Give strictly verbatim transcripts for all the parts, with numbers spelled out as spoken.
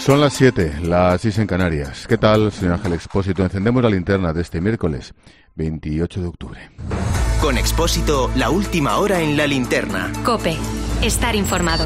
Son las siete, las seis en Canarias. ¿Qué tal, señor Ángel Expósito? Encendemos la linterna de este miércoles, veintiocho de octubre. Con Expósito, la última hora en la linterna. COPE. Estar informado.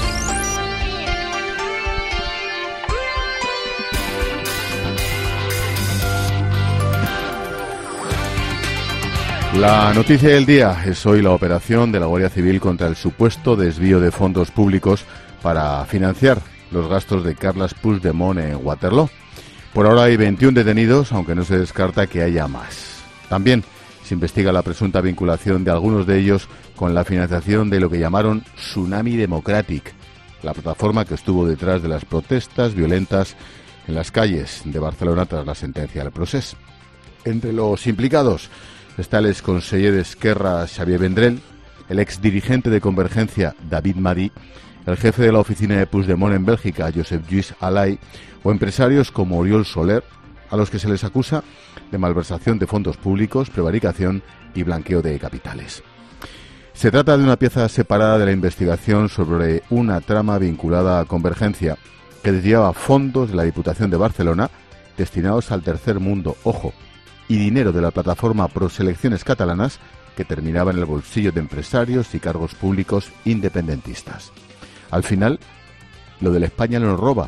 La noticia del día es hoy la operación de la Guardia Civil contra el supuesto desvío de fondos públicos para financiar los gastos de Carles Puigdemont en Waterloo. Por ahora hay veintiún detenidos, aunque no se descarta que haya más. También se investiga la presunta vinculación de algunos de ellos con la financiación de lo que llamaron Tsunami Democratic, la plataforma que estuvo detrás de las protestas violentas en las calles de Barcelona tras la sentencia del procés. Entre los implicados está el exconseller de Esquerra Xavier Vendrell, el exdirigente de Convergencia David Madí, el jefe de la oficina de Puigdemont en Bélgica, Josep Lluís Alay, o empresarios como Oriol Soler, a los que se les acusa de malversación de fondos públicos, prevaricación y blanqueo de capitales. Se trata de una pieza separada de la investigación sobre una trama vinculada a Convergencia que desviaba fondos de la Diputación de Barcelona destinados al tercer mundo, ojo, y dinero de la plataforma Proselecciones Catalanas que terminaba en el bolsillo de empresarios y cargos públicos independentistas. Al final, lo de la España nos roba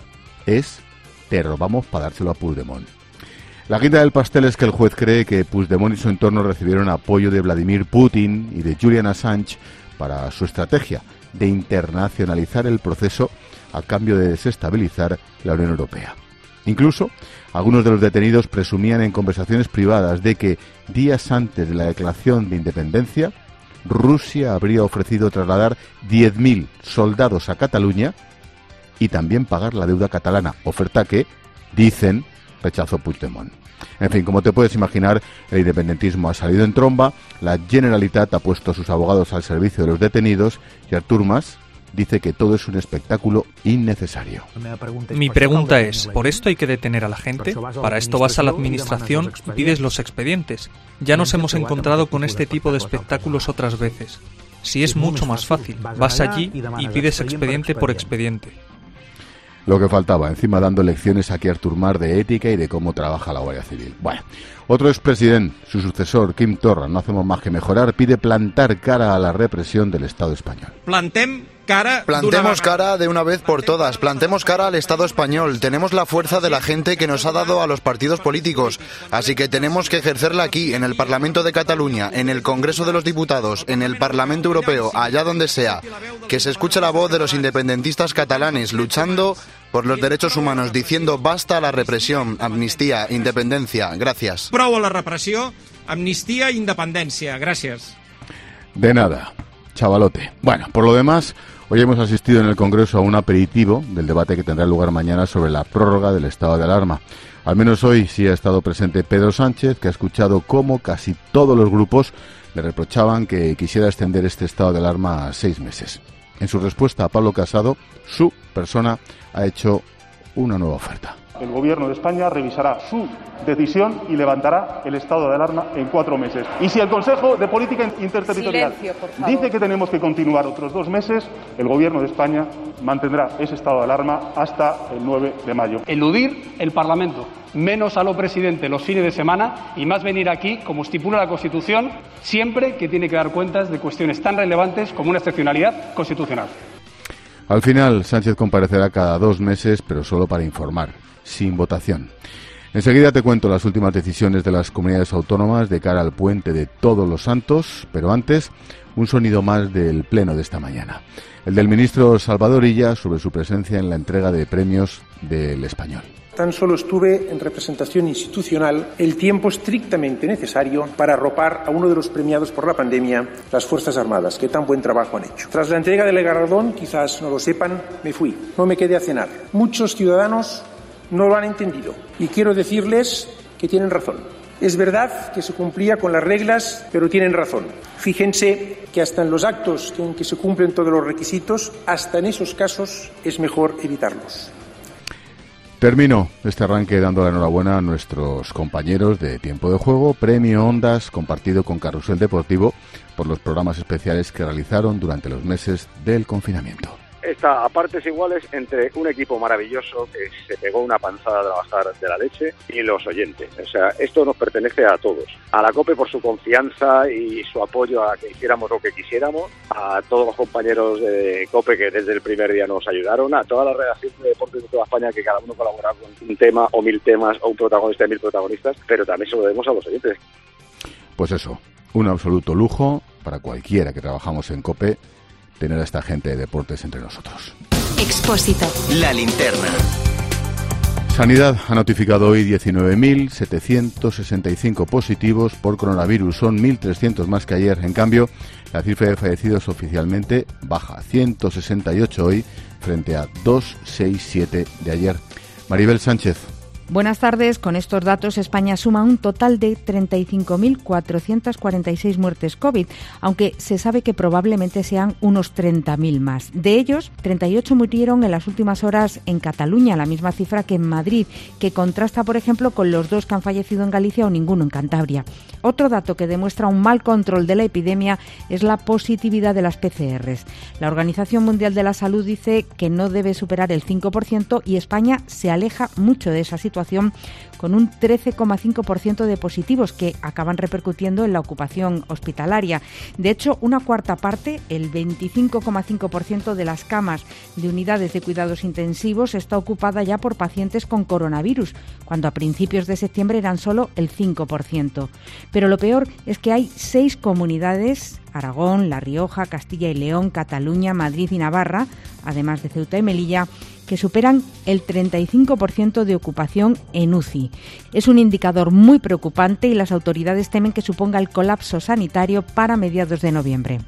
es te robamos para dárselo a Puigdemont. La guinda del pastel es que el juez cree que Puigdemont y su entorno recibieron apoyo de Vladimir Putin y de Julian Assange para su estrategia de internacionalizar el proceso a cambio de desestabilizar la Unión Europea. Incluso, algunos de los detenidos presumían en conversaciones privadas de que días antes de la declaración de independencia, Rusia habría ofrecido trasladar diez mil soldados a Cataluña y también pagar la deuda catalana, oferta que, dicen, rechazó Puigdemont. En fin, como te puedes imaginar, el independentismo ha salido en tromba, la Generalitat ha puesto a sus abogados al servicio de los detenidos y Artur Mas dice que todo es un espectáculo innecesario. Mi pregunta es, ¿por esto hay que detener a la gente? ¿Para esto vas a la administración y pides los expedientes? Ya nos hemos encontrado con este tipo de espectáculos otras veces. Si es mucho más fácil, vas allí y pides expediente por expediente. Lo que faltaba, encima dando lecciones aquí a Artur Mas de ética y de cómo trabaja la Guardia Civil. Bueno, otro expresidente, su sucesor, Quim Torra, no hacemos más que mejorar, pide plantar cara a la represión del Estado español. Plantem cara Plantemos cara de una vez por todas, plantemos cara al Estado español. Tenemos la fuerza de la gente que nos ha dado a los partidos políticos, así que tenemos que ejercerla aquí, en el Parlamento de Cataluña, en el Congreso de los Diputados, en el Parlamento Europeo, allá donde sea. Que se escuche la voz de los independentistas catalanes luchando por los derechos humanos, diciendo basta a la represión, amnistía, independencia. Gracias. Prou a la repressió, amnistia i independència. Gràcies. De nada, chavalote. Bueno, por lo demás, hoy hemos asistido en el Congreso a un aperitivo del debate que tendrá lugar mañana sobre la prórroga del estado de alarma. Al menos hoy sí ha estado presente Pedro Sánchez, que ha escuchado cómo casi todos los grupos le reprochaban que quisiera extender este estado de alarma a seis meses. En su respuesta a Pablo Casado, su persona ha hecho una nueva oferta. El Gobierno de España revisará su decisión y levantará el estado de alarma en cuatro meses. Y si el Consejo de Política Interterritorial dice que tenemos que continuar otros dos meses, el Gobierno de España mantendrá ese estado de alarma hasta el nueve de mayo. Eludir el Parlamento, menos a lo presidente los fines de semana y más venir aquí, como estipula la Constitución, siempre que tiene que dar cuentas de cuestiones tan relevantes como una excepcionalidad constitucional. Al final, Sánchez comparecerá cada dos meses, pero solo para informar, sin votación. Enseguida te cuento las últimas decisiones de las comunidades autónomas de cara al puente de Todos los Santos, pero antes, un sonido más del pleno de esta mañana. El del ministro Salvador Illa sobre su presencia en la entrega de premios del Español. Tan solo estuve en representación institucional el tiempo estrictamente necesario para arropar a uno de los premiados por la pandemia, las Fuerzas Armadas, que tan buen trabajo han hecho. Tras la entrega del galardón, quizás no lo sepan, me fui. No me quedé a cenar. Muchos ciudadanos no lo han entendido y quiero decirles que tienen razón. Es verdad que se cumplía con las reglas, pero tienen razón. Fíjense que hasta en los actos en que se cumplen todos los requisitos, hasta en esos casos es mejor evitarlos. Termino este arranque dando la enhorabuena a nuestros compañeros de Tiempo de Juego, Premio Ondas compartido con Carrusel Deportivo por los programas especiales que realizaron durante los meses del confinamiento. está a partes iguales entre un equipo maravilloso que se pegó una panzada a trabajar de la leche y los oyentes. O sea, esto nos pertenece a todos. A la COPE por su confianza y su apoyo a que hiciéramos lo que quisiéramos, a todos los compañeros de COPE que desde el primer día nos ayudaron, a toda la redacción de deportes de toda España que cada uno colabora con un tema o mil temas o un protagonista y mil protagonistas, pero también se lo debemos a los oyentes. Pues eso, un absoluto lujo para cualquiera que trabajamos en COPE tener a esta gente de deportes entre nosotros. Expósito. La linterna. Sanidad ha notificado hoy diecinueve mil setecientos sesenta y cinco positivos por coronavirus. Son mil trescientos más que ayer. En cambio, la cifra de fallecidos oficialmente baja. ciento sesenta y ocho hoy frente a doscientos sesenta y siete de ayer. Maribel Sánchez. Buenas tardes. Con estos datos, España suma un total de treinta y cinco mil cuatrocientas cuarenta y seis muertes COVID, aunque se sabe que probablemente sean unos treinta mil más. De ellos, treinta y ocho murieron en las últimas horas en Cataluña, la misma cifra que en Madrid, que contrasta, por ejemplo, con los dos que han fallecido en Galicia o ninguno en Cantabria. Otro dato que demuestra un mal control de la epidemia es la positividad de las P C Rs. La Organización Mundial de la Salud dice que no debe superar el cinco por ciento y España se aleja mucho de esa situación, con un trece coma cinco por ciento de positivos que acaban repercutiendo en la ocupación hospitalaria. De hecho, una cuarta parte, el veinticinco coma cinco por ciento de las camas de unidades de cuidados intensivos está ocupada ya por pacientes con coronavirus, cuando a principios de septiembre eran solo el cinco por ciento. Pero lo peor es que hay seis comunidades, Aragón, La Rioja, Castilla y León, Cataluña, Madrid y Navarra, además de Ceuta y Melilla, que superan el treinta y cinco por ciento de ocupación en U C I. Es un indicador muy preocupante y las autoridades temen que suponga el colapso sanitario para mediados de noviembre.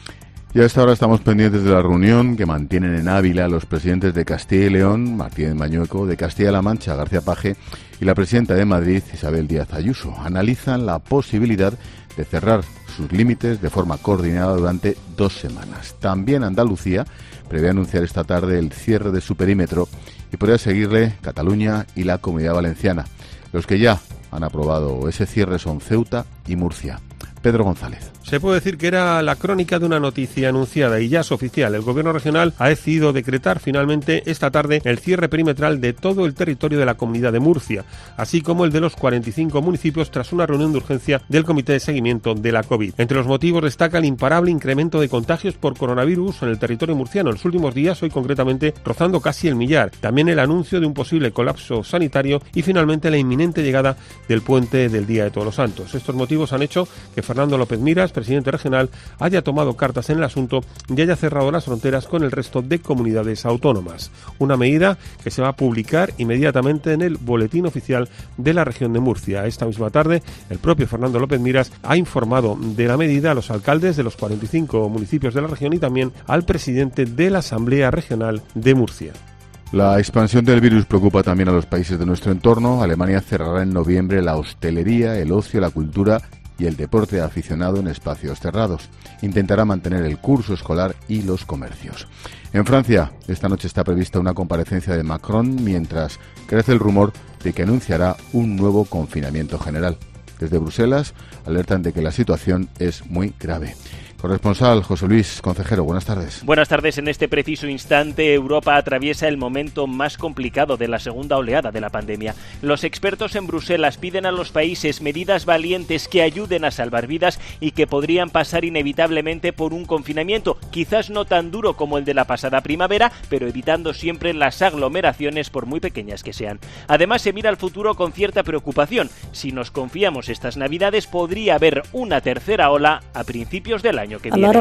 Y a esta hora estamos pendientes de la reunión que mantienen en Ávila los presidentes de Castilla y León, Martínez Mañueco, de Castilla-La Mancha, García Paje, y la presidenta de Madrid, Isabel Díaz Ayuso. Analizan la posibilidad de cerrar sus límites de forma coordinada durante dos semanas. También Andalucía prevé anunciar esta tarde el cierre de su perímetro y podría seguirle Cataluña y la Comunidad Valenciana. Los que ya han aprobado ese cierre son Ceuta y Murcia. Pedro González. Se puede decir que era la crónica de una noticia anunciada y ya es oficial. El Gobierno regional ha decidido decretar finalmente esta tarde el cierre perimetral de todo el territorio de la Comunidad de Murcia, así como el de los cuarenta y cinco municipios tras una reunión de urgencia del Comité de Seguimiento de la COVID. Entre los motivos destaca el imparable incremento de contagios por coronavirus en el territorio murciano. En los últimos días, hoy concretamente, rozando casi el millar. También el anuncio de un posible colapso sanitario y finalmente la inminente llegada del puente del Día de Todos los Santos. Estos motivos han hecho que Fernando López Miras, presidente regional, haya tomado cartas en el asunto y haya cerrado las fronteras con el resto de comunidades autónomas. Una medida que se va a publicar inmediatamente en el boletín oficial de la región de Murcia. Esta misma tarde, el propio Fernando López Miras ha informado de la medida a los alcaldes de los cuarenta y cinco municipios de la región y también al presidente de la Asamblea Regional de Murcia. La expansión del virus preocupa también a los países de nuestro entorno. Alemania cerrará en noviembre la hostelería, el ocio, la cultura y el deporte aficionado en espacios cerrados. Intentará mantener el curso escolar y los comercios. En Francia, esta noche está prevista una comparecencia de Macron, mientras crece el rumor de que anunciará un nuevo confinamiento general. Desde Bruselas alertan de que la situación es muy grave. Corresponsal José Luis Concejero, buenas tardes. Buenas tardes. En este preciso instante, Europa atraviesa el momento más complicado de la segunda oleada de la pandemia. Los expertos en Bruselas piden a los países medidas valientes que ayuden a salvar vidas y que podrían pasar inevitablemente por un confinamiento, quizás no tan duro como el de la pasada primavera, pero evitando siempre las aglomeraciones por muy pequeñas que sean. Además, se mira al futuro con cierta preocupación. Si nos confiamos estas navidades, podría haber una tercera ola a principios del año que viene.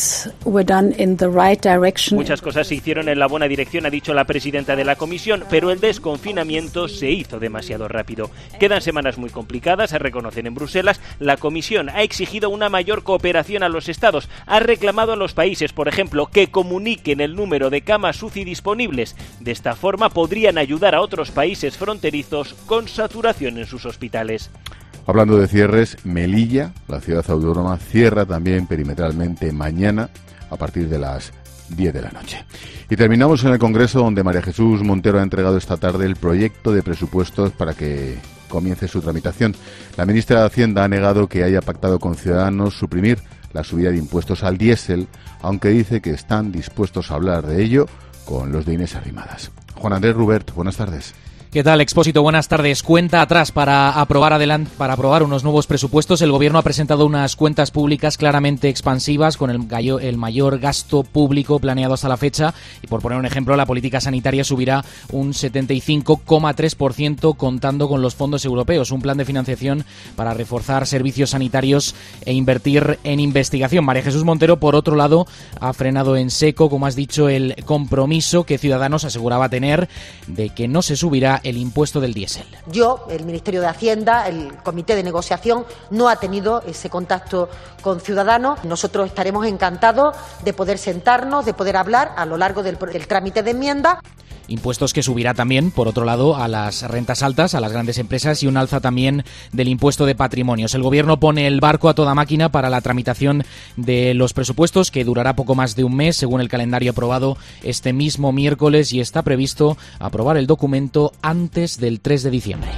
Muchas cosas se hicieron en la buena dirección, ha dicho la presidenta de la Comisión, pero el desconfinamiento se hizo demasiado rápido. Quedan semanas muy complicadas, se reconocen en Bruselas. La Comisión ha exigido una mayor cooperación a los Estados, ha reclamado a los países, por ejemplo, que comuniquen el número de camas U C I disponibles. De esta forma podrían ayudar a otros países fronterizos con saturación en sus hospitales. Hablando de cierres, Melilla, la ciudad autónoma, cierra también perimetralmente mañana a partir de las diez de la noche. Y terminamos en el Congreso, donde María Jesús Montero ha entregado esta tarde el proyecto de presupuestos para que comience su tramitación. La ministra de Hacienda ha negado que haya pactado con Ciudadanos suprimir la subida de impuestos al diésel, aunque dice que están dispuestos a hablar de ello con los de Inés Arrimadas. Juan Andrés Rubert, buenas tardes. ¿Qué tal, Expósito? Buenas tardes. Cuenta atrás para aprobar adelante, para aprobar unos nuevos presupuestos. El Gobierno ha presentado unas cuentas públicas claramente expansivas, con el, gallo, el mayor gasto público planeado hasta la fecha. Y por poner un ejemplo, la política sanitaria subirá un setenta y cinco coma tres por ciento contando con los fondos europeos. Un plan de financiación para reforzar servicios sanitarios e invertir en investigación. María Jesús Montero, por otro lado, ha frenado en seco, como has dicho, el compromiso que Ciudadanos aseguraba tener de que no se subirá el impuesto del diésel. Yo, el Ministerio de Hacienda, el Comité de Negociación, no ha tenido ese contacto con Ciudadanos. Nosotros estaremos encantados de poder sentarnos, de poder hablar a lo largo del, del trámite de enmienda. Impuestos que subirá también, por otro lado, a las rentas altas, a las grandes empresas y un alza también del impuesto de patrimonios. El Gobierno pone el barco a toda máquina para la tramitación de los presupuestos, que durará poco más de un mes, según el calendario aprobado este mismo miércoles, y está previsto aprobar el documento antes del tres de diciembre.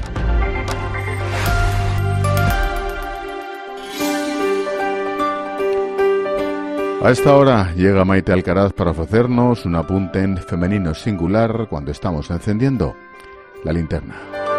A esta hora llega Maite Alcaraz para ofrecernos un apunte en femenino singular cuando estamos encendiendo la linterna.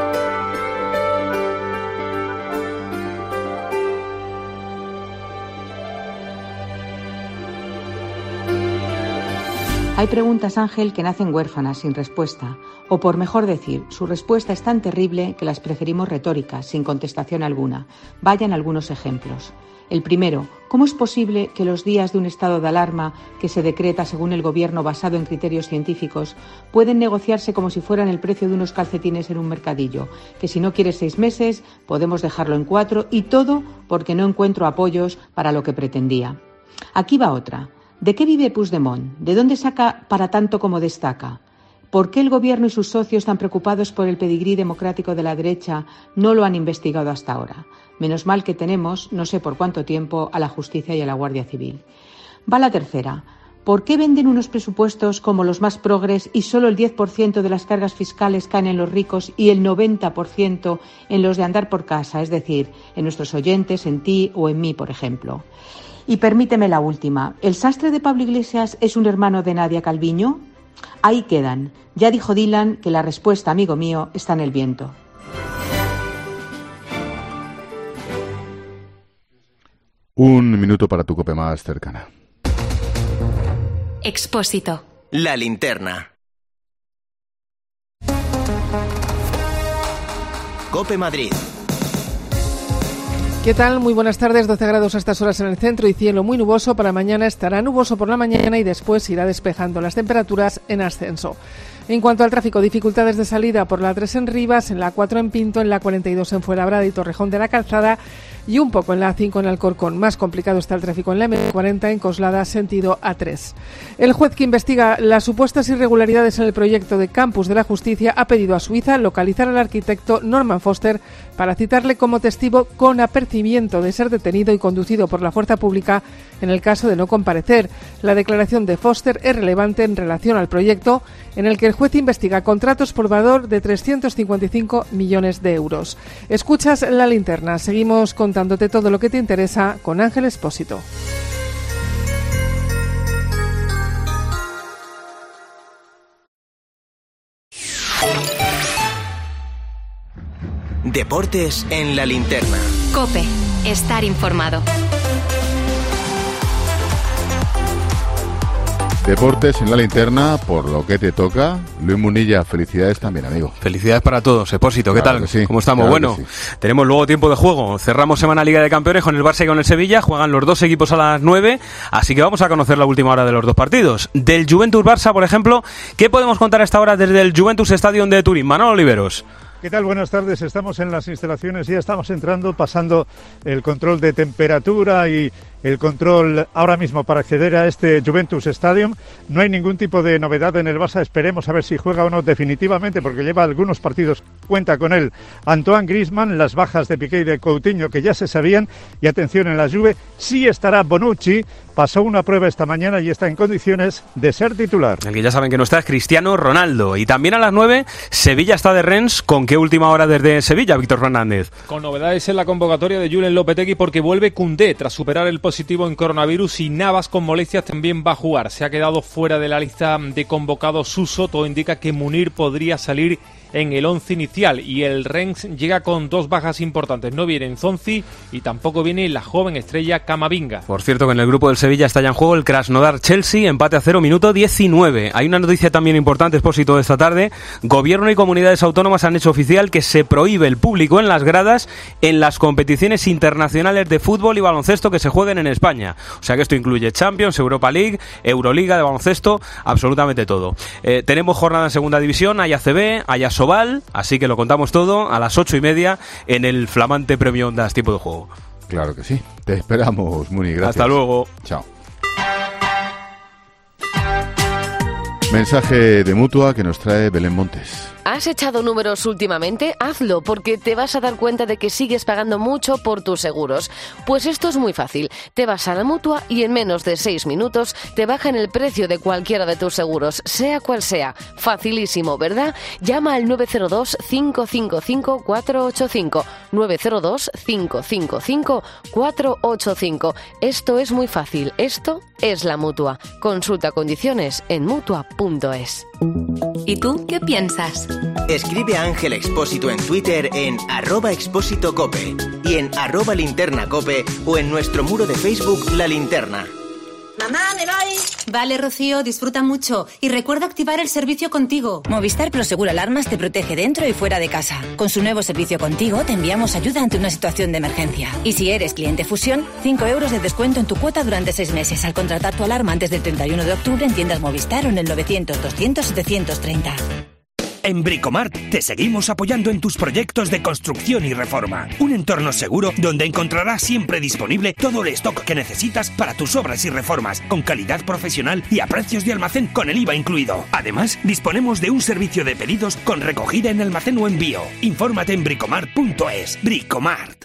Hay preguntas, Ángel, que nacen huérfanas, sin respuesta. O por mejor decir, su respuesta es tan terrible que las preferimos retóricas, sin contestación alguna. Vayan algunos ejemplos. El primero, ¿cómo es posible que los días de un estado de alarma que se decreta según el Gobierno basado en criterios científicos pueden negociarse como si fueran el precio de unos calcetines en un mercadillo? Que si no quieres seis meses, podemos dejarlo en cuatro, y todo porque no encuentro apoyos para lo que pretendía. Aquí va otra. ¿De qué vive Puigdemont? ¿De dónde saca para tanto como destaca? ¿Por qué el Gobierno y sus socios, tan preocupados por el pedigrí democrático de la derecha, no lo han investigado hasta ahora? Menos mal que tenemos, no sé por cuánto tiempo, a la Justicia y a la Guardia Civil. Va la tercera. ¿Por qué venden unos presupuestos como los más progres y solo el diez por ciento de las cargas fiscales caen en los ricos y el noventa por ciento en los de andar por casa, es decir, en nuestros oyentes, en ti o en mí, por ejemplo? Y permíteme la última. ¿El sastre de Pablo Iglesias es un hermano de Nadia Calviño? Ahí quedan. Ya dijo Dylan que la respuesta, amigo mío, está en el viento. Un minuto para tu cope más cercana. Expósito. La linterna. Cope Madrid. ¿Qué tal? Muy buenas tardes. doce grados a estas horas en el centro y cielo muy nuboso. Para mañana estará nuboso por la mañana y después irá despejando, las temperaturas en ascenso. En cuanto al tráfico, dificultades de salida por la tres en Rivas, en la cuatro en Pinto, en la cuarenta y dos en Fuenlabrada y Torrejón de la Calzada y un poco en la A cinco en Alcorcón. Más complicado está el tráfico en la M cuarenta en Coslada, sentido A tres. El juez que investiga las supuestas irregularidades en el proyecto de Campus de la Justicia ha pedido a Suiza localizar al arquitecto Norman Foster para citarle como testigo con apercibimiento de ser detenido y conducido por la fuerza pública en el caso de no comparecer. La declaración de Foster es relevante en relación al proyecto en el que el juez investiga contratos por valor de trescientos cincuenta y cinco millones de euros. Escuchas La Linterna. Seguimos contándote todo lo que te interesa con Ángel Expósito. Deportes en La Linterna. COPE. Estar informado. Deportes en La Linterna, por lo que te toca. Luis Munilla, felicidades también, amigo. Felicidades para todos. Expósito, ¿qué Claro tal? que sí, ¿Cómo estamos? claro Bueno, que sí. tenemos luego tiempo de juego. Cerramos semana Liga de Campeones con el Barça y con el Sevilla. Juegan los dos equipos a las nueve, así que vamos a conocer la última hora de los dos partidos. Del Juventus-Barça, por ejemplo, ¿qué podemos contar a esta hora desde el Juventus Stadium de Turín? Manolo Oliveros. ¿Qué tal? Buenas tardes. Estamos en las instalaciones, ya estamos entrando, pasando el control de temperatura y el control ahora mismo para acceder a este Juventus Stadium. No hay ningún tipo de novedad en el Barça, esperemos a ver si juega o no definitivamente, porque lleva algunos partidos, cuenta con él Antoine Griezmann, las bajas de Piqué y de Coutinho que ya se sabían, y atención en la Juve, sí estará Bonucci, pasó una prueba esta mañana y está en condiciones de ser titular. El que ya saben que no está es Cristiano Ronaldo. Y también a las nueve, Sevilla está de Rennes. ¿Con qué última hora desde Sevilla, Víctor Fernández? Con novedades en la convocatoria de Julen Lopetegui porque vuelve Koundé tras superar el positivo en coronavirus y Navas con molestias también va a jugar. Se ha quedado fuera de la lista de convocados Suso. Todo indica que Munir podría salir en el once inicial y el Rennes llega con dos bajas importantes. No viene Nzonzi y tampoco viene la joven estrella Camavinga. Por cierto, que en el grupo del Sevilla está ya en juego el Krasnodar-Chelsea, empate a cero, minuto diecinueve. Hay una noticia también importante, Expósito, de esta tarde. Gobierno y comunidades autónomas han hecho oficial que se prohíbe el público en las gradas en las competiciones internacionales de fútbol y baloncesto que se jueguen en España. O sea que esto incluye Champions, Europa League, Euroliga de baloncesto, absolutamente todo. Eh, tenemos jornada en segunda división, hay A C B, hay A Sobal, así que lo contamos todo a las ocho y media en el flamante Premio Ondas Tiempo de Juego. Claro que sí. Te esperamos, Muni. Gracias. Hasta luego. Chao. Mensaje de Mutua que nos trae Belén Montes. ¿Has echado números últimamente? Hazlo, porque te vas a dar cuenta de que sigues pagando mucho por tus seguros. Pues esto es muy fácil. Te vas a la Mutua y en menos de seis minutos te bajan el precio de cualquiera de tus seguros, sea cual sea. Facilísimo, ¿verdad? Llama al nueve cero dos, cinco cinco cinco, cuatro ocho cinco. nueve cero dos, cinco cinco cinco, cuatro ocho cinco. Esto es muy fácil. Esto es la Mutua. Consulta condiciones en mutua punto es. ¿Y tú qué piensas? Escribe a Ángel Expósito en Twitter en arroba expósito cope y en arroba linterna cope o en nuestro muro de Facebook La Linterna. Mamá, me voy. Vale, Rocío, disfruta mucho. Y recuerda activar el servicio Contigo. Movistar Prosegur Alarmas te protege dentro y fuera de casa. Con su nuevo servicio Contigo te enviamos ayuda ante una situación de emergencia. Y si eres cliente Fusión, cinco euros de descuento en tu cuota durante seis meses al contratar tu alarma antes del treinta y uno de octubre en tiendas Movistar o en el novecientos, doscientos, setecientos treinta. En Bricomart te seguimos apoyando en tus proyectos de construcción y reforma. Un entorno seguro donde encontrarás siempre disponible todo el stock que necesitas para tus obras y reformas, con calidad profesional y a precios de almacén con el I V A incluido. Además, disponemos de un servicio de pedidos con recogida en almacén o envío. Infórmate en bricomart punto es. Bricomart.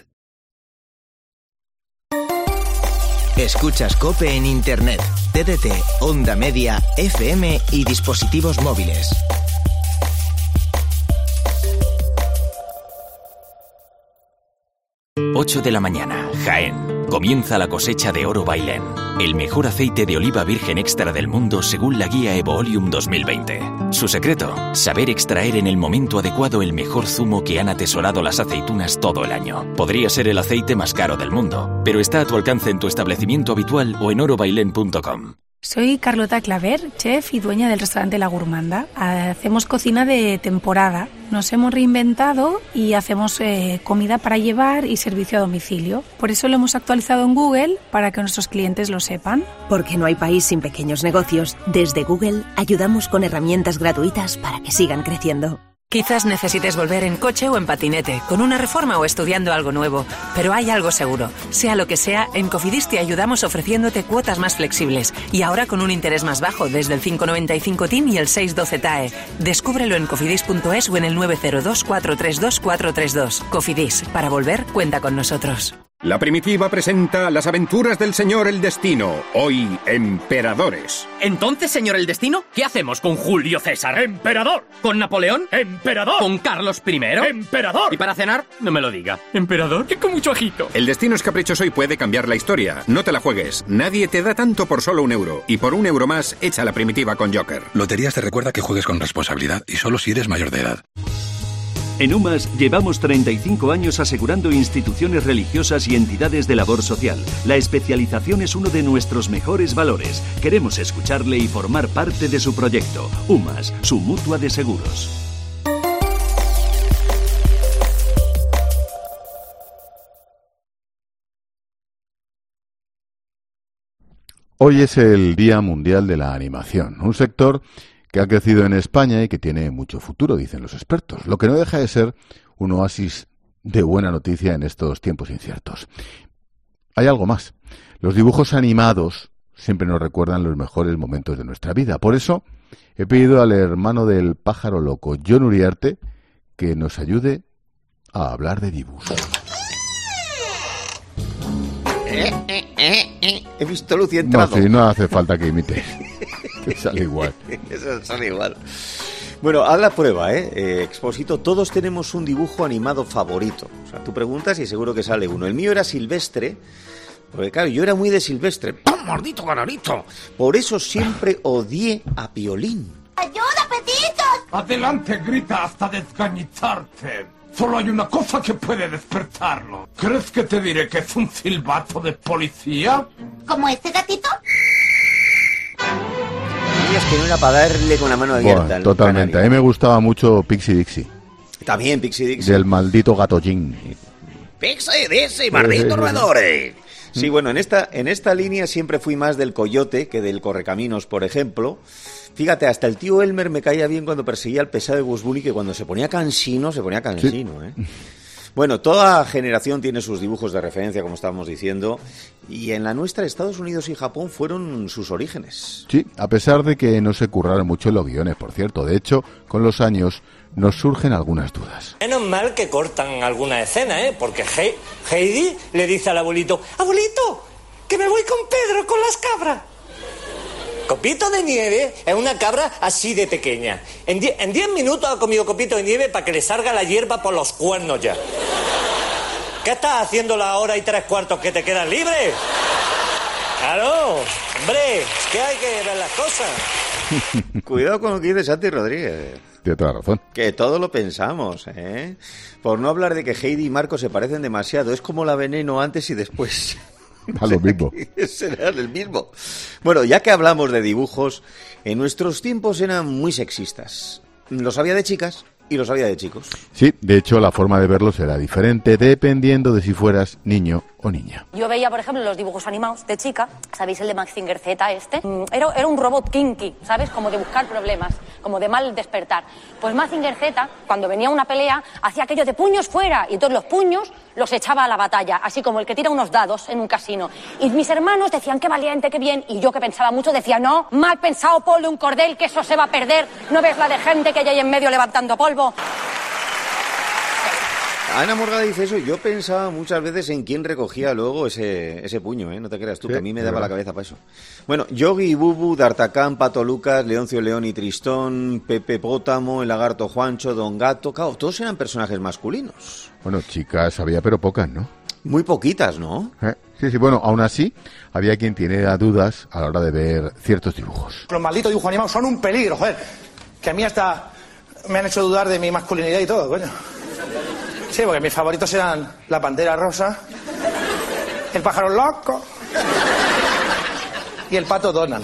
Escuchas COPE en Internet, T D T, Onda Media, F M y dispositivos móviles. ocho de la mañana, Jaén. Comienza la cosecha de Oro Bailén, el mejor aceite de oliva virgen extra del mundo según la guía Evoolium dos mil veinte. Su secreto, saber extraer en el momento adecuado el mejor zumo que han atesorado las aceitunas todo el año. Podría ser el aceite más caro del mundo, pero está a tu alcance en tu establecimiento habitual o en oro bailén punto com. Soy Carlota Claver, chef y dueña del restaurante La Gourmanda. Hacemos cocina de temporada. Nos hemos reinventado y hacemos eh, comida para llevar y servicio a domicilio. Por eso lo hemos actualizado en Google para que nuestros clientes lo sepan. Porque no hay país sin pequeños negocios. Desde Google ayudamos con herramientas gratuitas para que sigan creciendo. Quizás necesites volver en coche o en patinete, con una reforma o estudiando algo nuevo, pero hay algo seguro. Sea lo que sea, en Cofidis te ayudamos ofreciéndote cuotas más flexibles y ahora con un interés más bajo desde el cinco noventa y cinco T I N y el seis doce T A E. Descúbrelo en cofidis punto es o en el nueve cero dos, cuatro tres dos, cuatro tres dos. Cofidis, para volver, cuenta con nosotros. La Primitiva presenta Las aventuras del Señor el Destino, hoy Emperadores. Entonces, señor el Destino, ¿qué hacemos con Julio César? ¡Emperador! ¿Con Napoleón? ¡Emperador! ¿Con Carlos primero? ¡Emperador! ¿Y para cenar? No me lo diga. ¿Emperador? ¡Que con mucho ajito! El destino es caprichoso y puede cambiar la historia. No te la juegues. Nadie te da tanto por solo un euro. Y por un euro más, echa La Primitiva con Joker. Loterías te recuerda que juegues con responsabilidad y solo si eres mayor de edad. En UMAS llevamos treinta y cinco años asegurando instituciones religiosas y entidades de labor social. La especialización es uno de nuestros mejores valores. Queremos escucharle y formar parte de su proyecto. UMAS, su mutua de seguros. Hoy es el Día Mundial de la Animación, un sector que ha crecido en España y que tiene mucho futuro, dicen los expertos, lo que no deja de ser un oasis de buena noticia en estos tiempos inciertos. Hay algo más. Los dibujos animados siempre nos recuerdan los mejores momentos de nuestra vida. Por eso he pedido al hermano del pájaro loco, Jon Uriarte, que nos ayude a hablar de dibujos. Eh, eh, eh, eh. He visto luz y he entrado. No, sí, no hace falta que imites. Que sale igual. Eso sale igual. Bueno, haz la prueba, ¿eh? eh Expósito, todos tenemos un dibujo animado favorito. O sea, tú preguntas y seguro que sale uno. El mío era Silvestre, Porque claro, yo era muy de Silvestre. ¡Pum, maldito canarito! Por eso siempre odié a Piolín. ¡Ayuda, petitos! Adelante, grita hasta desgañitarte. Solo hay una cosa que puede despertarlo. ¿Crees que te diré que es un silbato de policía? ¿Como este gatito? Es que no era para darle con la mano abierta. Bueno, totalmente. Canario. A mí me gustaba mucho Pixie Dixie. También Pixie Dixie. Del maldito gatollín. Pixie Dixie, maldito roedores. Sí, bueno, en esta, en esta línea siempre fui más del Coyote que del Correcaminos, por ejemplo. Fíjate, hasta el tío Elmer me caía bien cuando perseguía al pesado de Bugs Bunny, que cuando se ponía cansino, se ponía cansino, sí. ¿eh? Bueno, toda generación tiene sus dibujos de referencia, como estábamos diciendo, y en la nuestra Estados Unidos y Japón fueron sus orígenes. Sí, a pesar de que no se curraron mucho en los guiones, por cierto. De hecho, con los años nos surgen algunas dudas. Menos mal que cortan alguna escena, ¿eh? Porque He- Heidi le dice al abuelito, abuelito, que me voy con Pedro, con las cabras. Copito de Nieve es una cabra así de pequeña. En die- en diez minutos ha comido Copito de Nieve para que le salga la hierba por los cuernos ya. ¿Qué estás haciendo la hora y tres cuartos que te quedan libres? Claro, hombre, es que hay que ver las cosas. Cuidado con lo que dice Santi Rodríguez. Tiene toda la razón. Que todo lo pensamos, ¿eh? Por no hablar de que Heidi y Marco se parecen demasiado. Es como la Veneno antes y después. A lo mismo. Será el mismo. Bueno, ya que hablamos de dibujos, en nuestros tiempos eran muy sexistas. Los había de chicas y los había de chicos. Sí, de hecho la forma de verlos era diferente dependiendo de si fueras niño o niña. Yo veía, por ejemplo, los dibujos animados de chica, ¿sabéis el de Mazinger Z este? Era, era un robot kinky, ¿sabes? Como de buscar problemas, como de mal despertar. Pues Mazinger Z, cuando venía una pelea, hacía aquello de puños fuera, y todos los puños los echaba a la batalla, así como el que tira unos dados en un casino. Y mis hermanos decían, qué valiente, qué bien, y yo que pensaba mucho decía, no, mal pensado, ponle un cordel, que eso se va a perder, ¿no ves la de gente que hay ahí en medio levantando polvo? Ana Morgada dice eso. Yo pensaba muchas veces en quién recogía luego ese, ese puño, ¿eh? No te creas tú, sí, que a mí me daba la cabeza para eso. Bueno, Yogi y Bubu, D'Artagnan, Pato Lucas, Leoncio León y Tristón, Pepe Pótamo, el lagarto Juancho, Don Gato... Claro, todos eran personajes masculinos. Bueno, chicas había, pero pocas, ¿no? Muy poquitas, ¿no? ¿Eh? Sí, sí, bueno, aún así, había quien tiene dudas a la hora de ver ciertos dibujos. Los malditos dibujos animados son un peligro, joder. Que a mí hasta me han hecho dudar de mi masculinidad y todo, coño. Sí, porque mis favoritos eran la pantera rosa, el pájaro loco y el pato Donald.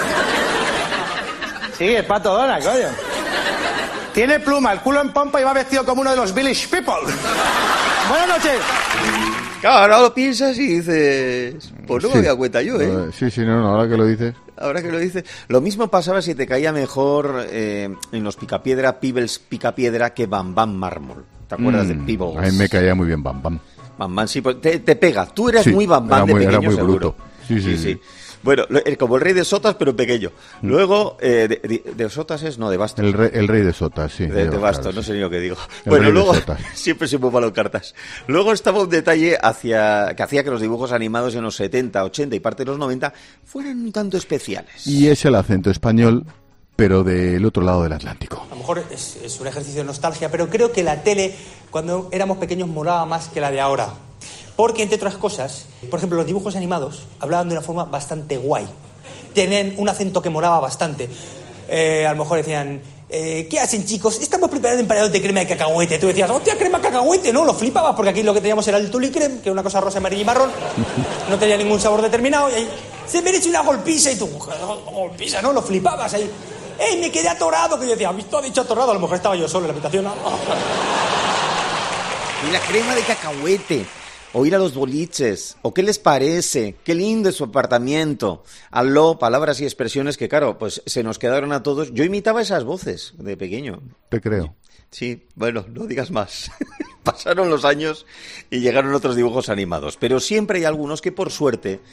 Sí, el pato Donald, coño. Tiene pluma, el culo en pompa y va vestido como uno de los Village People. Buenas noches. Claro, ahora lo piensas y dices... Pues no sí. me había cuenta yo, ¿eh? Sí, sí, no, no, ahora que lo dices... Ahora que lo dices... Lo mismo pasaba si te caía mejor eh, en los Picapiedra, Peebles Picapiedra, que Bam Bam Mármol. ¿Te acuerdas mm, de Peebles? A mí me caía muy bien Bam Bam. Bam Bam, sí, te, te pega. Tú eras sí, muy Bam Bam de muy, pequeño, era muy seguro. bruto. Sí, sí, sí. sí. Bueno, como el rey de Sotas, pero pequeño. Luego, eh, de, de, de Sotas es, no, de Bastos. El rey, el rey de Sotas, sí. De, de Bastos, claro, no sé ni lo que digo. El bueno, rey luego, de Sotas. Siempre soy muy malo en cartas. Luego estaba un detalle hacia, que hacía que los dibujos animados en los setenta, ochenta y parte de los noventa fueran un tanto especiales. Y es el acento español, pero del otro lado del Atlántico. A lo mejor es, es un ejercicio de nostalgia, pero creo que la tele, cuando éramos pequeños, molaba más que la de ahora. Porque, entre otras cosas, por ejemplo, los dibujos animados hablaban de una forma bastante guay. Tenían un acento que molaba bastante. Eh, a lo mejor decían, eh, ¿qué hacen, chicos? Estamos preparando emparedados de crema de cacahuete. Tú decías, hostia, crema de cacahuete. No, lo flipabas, porque aquí lo que teníamos era el tuli creme, que era una cosa rosa, amarilla y marrón. No tenía ningún sabor determinado. Y ahí se merece una golpiza y tú, golpiza, ¿no? Lo flipabas ahí. ¡Ey, me quedé atorado! Que yo decía, ¿visto? Ha dicho atorado. A lo mejor estaba yo solo en la habitación, ¿no? Y la crema de cacahuete. O ir a los boliches, o qué les parece, qué lindo es su apartamento. Habló palabras y expresiones que, claro, pues se nos quedaron a todos. Yo imitaba esas voces de pequeño. Te creo. Sí, bueno, no digas más. Pasaron los años y llegaron otros dibujos animados. Pero siempre hay algunos que, por suerte,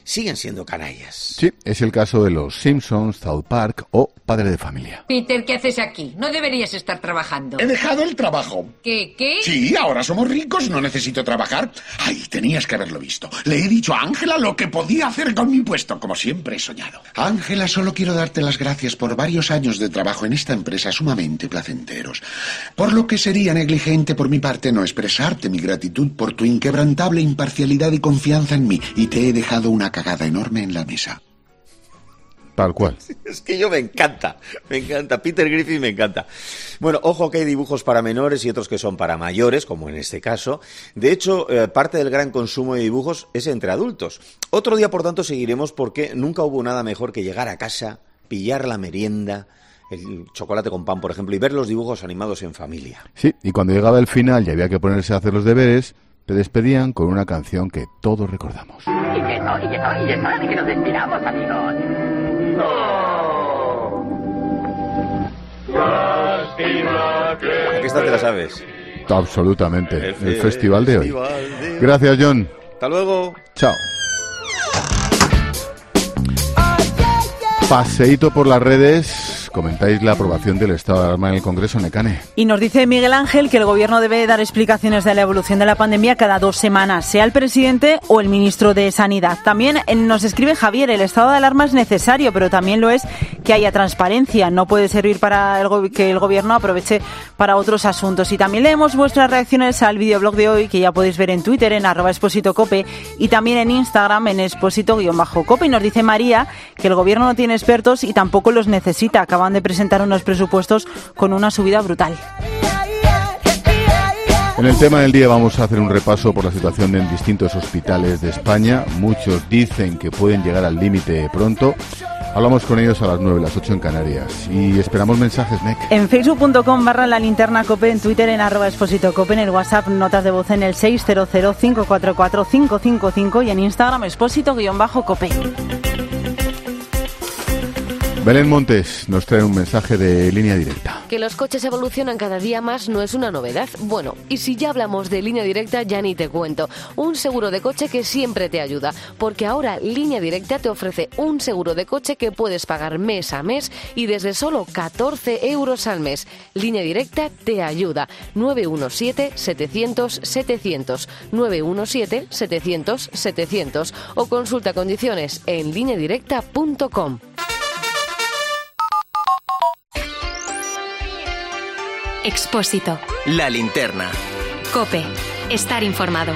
siguen siendo canallas. Sí, es el caso de los Simpsons, South Park o Padre de Familia. Peter, ¿qué haces aquí? No deberías estar trabajando. He dejado el trabajo. ¿Qué, qué? Sí, ahora somos ricos, no necesito trabajar. Ay, tenías que haberlo visto. Le he dicho a Ángela lo que podía hacer con mi puesto, como siempre he soñado. Ángela, solo quiero darte las gracias por varios años de trabajo en esta empresa sumamente placenteros. Por lo que sería negligente por mi parte no expresarte mi gratitud por tu inquebrantable imparcialidad y confianza en mí. Y te he dejado una cagada enorme en la mesa. Tal cual. Es que yo me encanta, me encanta. Peter Griffin me encanta. Bueno, ojo que hay dibujos para menores y otros que son para mayores, como en este caso. De hecho, eh, parte del gran consumo de dibujos es entre adultos. Otro día, por tanto, seguiremos porque nunca hubo nada mejor que llegar a casa, pillar la merienda, el chocolate con pan, por ejemplo, y ver los dibujos animados en familia. Sí, y cuando llegaba el final y había que ponerse a hacer los deberes, te despedían con una canción que todos recordamos. Y eso, y eso, y eso, así que nos despidamos, amigos. Aquí esta te la sabes. Absolutamente. El, el, el festival de hoy. De... Gracias, John. Hasta luego. Chao. Paseíto por las redes. Comentáis la aprobación del estado de alarma en el Congreso, Nekane. Y nos dice Miguel Ángel que el Gobierno debe dar explicaciones de la evolución de la pandemia cada dos semanas, sea el presidente o el ministro de Sanidad. También nos escribe Javier, el estado de alarma es necesario, pero también lo es que haya transparencia. No puede servir para el go- que el Gobierno aproveche para otros asuntos. Y también leemos vuestras reacciones al videoblog de hoy, que ya podéis ver en Twitter, en arroba expositocope, y también en Instagram, en exposito-cope. Y nos dice María que el Gobierno no tiene expertos y tampoco los necesita. Acaban de presentar unos presupuestos con una subida brutal. En el tema del día vamos a hacer un repaso por la situación en distintos hospitales de España. Muchos dicen que pueden llegar al límite pronto. Hablamos con ellos a las nueve, las ocho en Canarias. Y esperamos mensajes, Nek. En facebook.com barra la linterna cope, en Twitter en arroba exposito cope, en el WhatsApp notas de voz en el seis cero cero, cinco cuatro cuatro, cinco cinco cinco y en Instagram expósito-cope. Belén Montes nos trae un mensaje de Línea Directa. Que los coches evolucionan cada día más no es una novedad. Bueno, y si ya hablamos de Línea Directa, ya ni te cuento. Un seguro de coche que siempre te ayuda, porque ahora Línea Directa te ofrece un seguro de coche que puedes pagar mes a mes y desde solo catorce euros al mes. Línea Directa te ayuda. nueve uno siete, setecientos, setecientos. nueve uno siete, setecientos, setecientos. O consulta condiciones en línea directa punto com. Expósito. La linterna. COPE. Estar informado.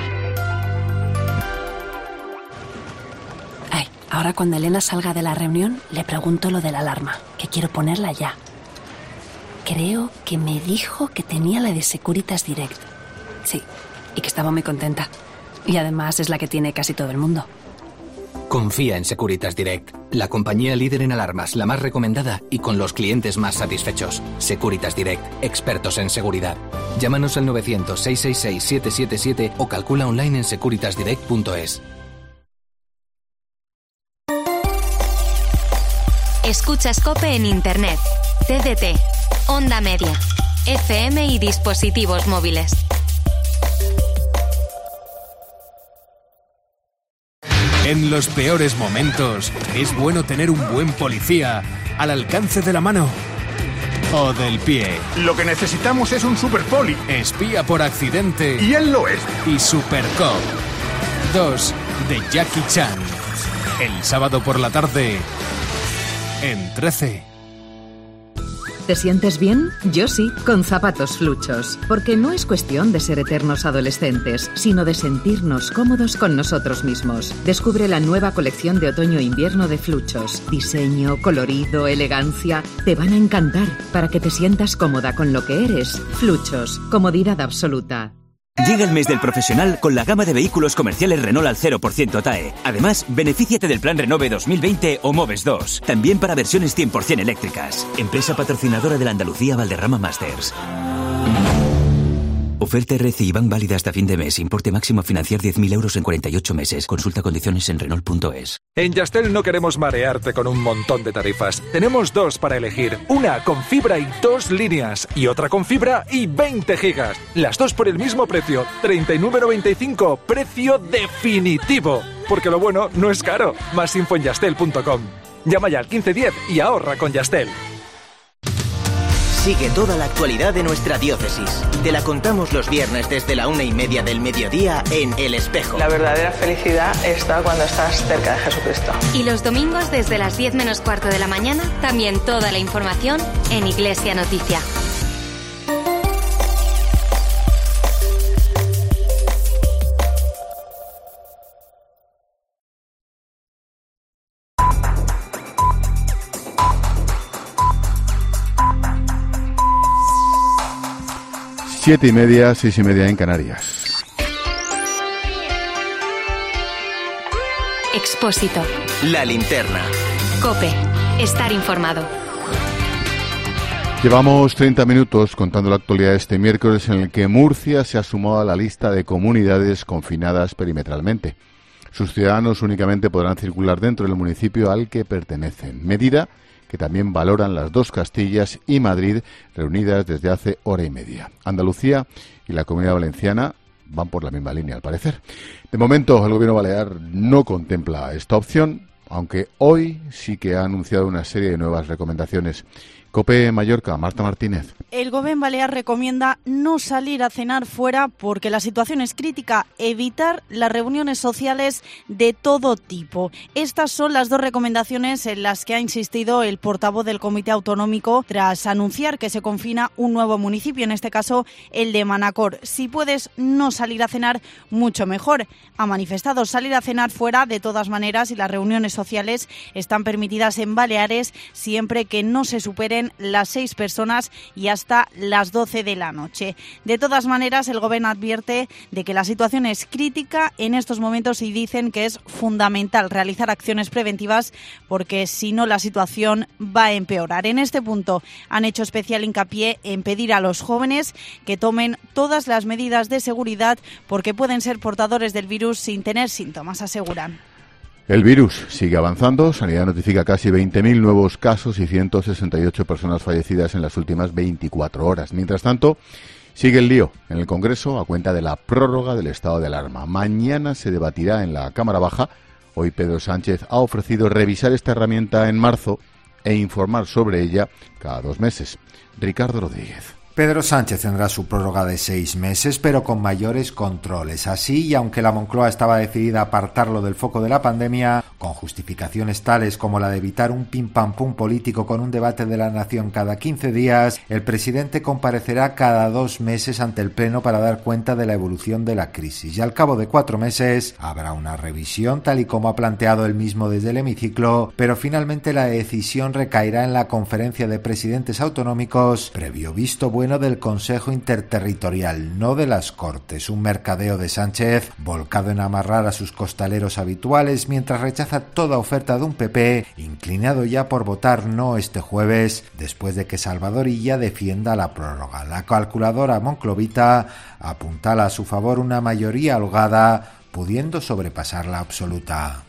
Ay, ahora cuando Elena salga de la reunión, le pregunto lo de la alarma, que quiero ponerla ya. Creo que me dijo que tenía la de Securitas Direct. Sí, y que estaba muy contenta. Y además es la que tiene casi todo el mundo. Confía en Securitas Direct, la compañía líder en alarmas, la más recomendada y con los clientes más satisfechos. Securitas Direct, expertos en seguridad. Llámanos al novecientos, seiscientos sesenta y seis, setecientos setenta y siete o calcula online en securitas direct punto es. Escuchas COPE en Internet, T D T, Onda Media, F M y dispositivos móviles. En los peores momentos, es bueno tener un buen policía al alcance de la mano o del pie. Lo que necesitamos es un superpoli. Espía por accidente. Y él lo es. Y Supercop. Dos de Jackie Chan. El sábado por la tarde en trece. ¿Te sientes bien? Yo sí, con zapatos Fluchos. Porque no es cuestión de ser eternos adolescentes, sino de sentirnos cómodos con nosotros mismos. Descubre la nueva colección de otoño-invierno de Fluchos. Diseño, colorido, elegancia. Te van a encantar para que te sientas cómoda con lo que eres. Fluchos, comodidad absoluta. Llega el mes del profesional con la gama de vehículos comerciales Renault al cero por ciento T A E. Además, benefíciate del plan Renove dos mil veinte o Moves dos. También para versiones cien por ciento eléctricas. Empresa patrocinadora de la Andalucía Valderrama Masters. Oferta R C I Bank válida hasta fin de mes. Importe máximo a financiar diez mil euros en cuarenta y ocho meses. Consulta condiciones en Renault punto es. En Yastel no queremos marearte con un montón de tarifas. Tenemos dos para elegir. Una con fibra y dos líneas. Y otra con fibra y veinte gigas. Las dos por el mismo precio. treinta y nueve noventa y cinco. Precio definitivo. porque lo bueno no es caro. Más info en yastel punto com. Llama ya al quince diez y ahorra con Yastel. Sigue toda la actualidad de nuestra diócesis. Te la contamos los viernes desde la una y media del mediodía en El Espejo. La verdadera felicidad está cuando estás cerca de Jesucristo. Y los domingos desde las diez menos cuarto de la mañana, también toda la información en Iglesia Noticia. Siete y media, seis y media en Canarias. Expósito. La linterna. COPE. Estar informado. Llevamos treinta minutos contando la actualidad este miércoles en el que Murcia se ha sumado a la lista de comunidades confinadas perimetralmente. Sus ciudadanos únicamente podrán circular dentro del municipio al que pertenecen. Medida que también valoran las dos Castillas y Madrid, reunidas desde hace hora y media. Andalucía y la Comunidad Valenciana van por la misma línea, al parecer. De momento, el Gobierno balear no contempla esta opción, aunque hoy sí que ha anunciado una serie de nuevas recomendaciones. COPE Mallorca, Marta Martínez. El Gobierno balear recomienda no salir a cenar fuera porque la situación es crítica, evitar las reuniones sociales de todo tipo. Estas son las dos recomendaciones en las que ha insistido el portavoz del Comité Autonómico tras anunciar que se confina un nuevo municipio, en este caso el de Manacor. Si puedes no salir a cenar, mucho mejor. Ha manifestado salir a cenar fuera de todas maneras y las reuniones sociales están permitidas en Baleares siempre que no se superen las seis personas y hasta las doce de la noche. De todas maneras, el Gobierno advierte de que la situación es crítica en estos momentos y dicen que es fundamental realizar acciones preventivas porque si no la situación va a empeorar. En este punto han hecho especial hincapié en pedir a los jóvenes que tomen todas las medidas de seguridad porque pueden ser portadores del virus sin tener síntomas, aseguran. El virus sigue avanzando. Sanidad notifica casi veinte mil nuevos casos y ciento sesenta y ocho personas fallecidas en las últimas veinticuatro horas. Mientras tanto, sigue el lío en el Congreso a cuenta de la prórroga del estado de alarma. Mañana se debatirá en la Cámara Baja. Hoy Pedro Sánchez ha ofrecido revisar esta herramienta en marzo e informar sobre ella cada dos meses. Ricardo Rodríguez. Pedro Sánchez tendrá su prórroga de seis meses, pero con mayores controles. Así, y aunque la Moncloa estaba decidida a apartarlo del foco de la pandemia, con justificaciones tales como la de evitar un pim-pam-pum político con un debate de la nación cada quince días, el presidente comparecerá cada dos meses ante el Pleno para dar cuenta de la evolución de la crisis. Y al cabo de cuatro meses habrá una revisión, tal y como ha planteado él mismo desde el hemiciclo, pero finalmente la decisión recaerá en la Conferencia de Presidentes Autonómicos, previo visto bueno del Consejo Interterritorial, no de las Cortes. Un mercadeo de Sánchez volcado en amarrar a sus costaleros habituales mientras rechaza toda oferta de un P P inclinado ya por votar no este jueves después de que Salvador Illa defienda la prórroga. La calculadora monclovita apuntala a su favor una mayoría holgada, pudiendo sobrepasar la absoluta.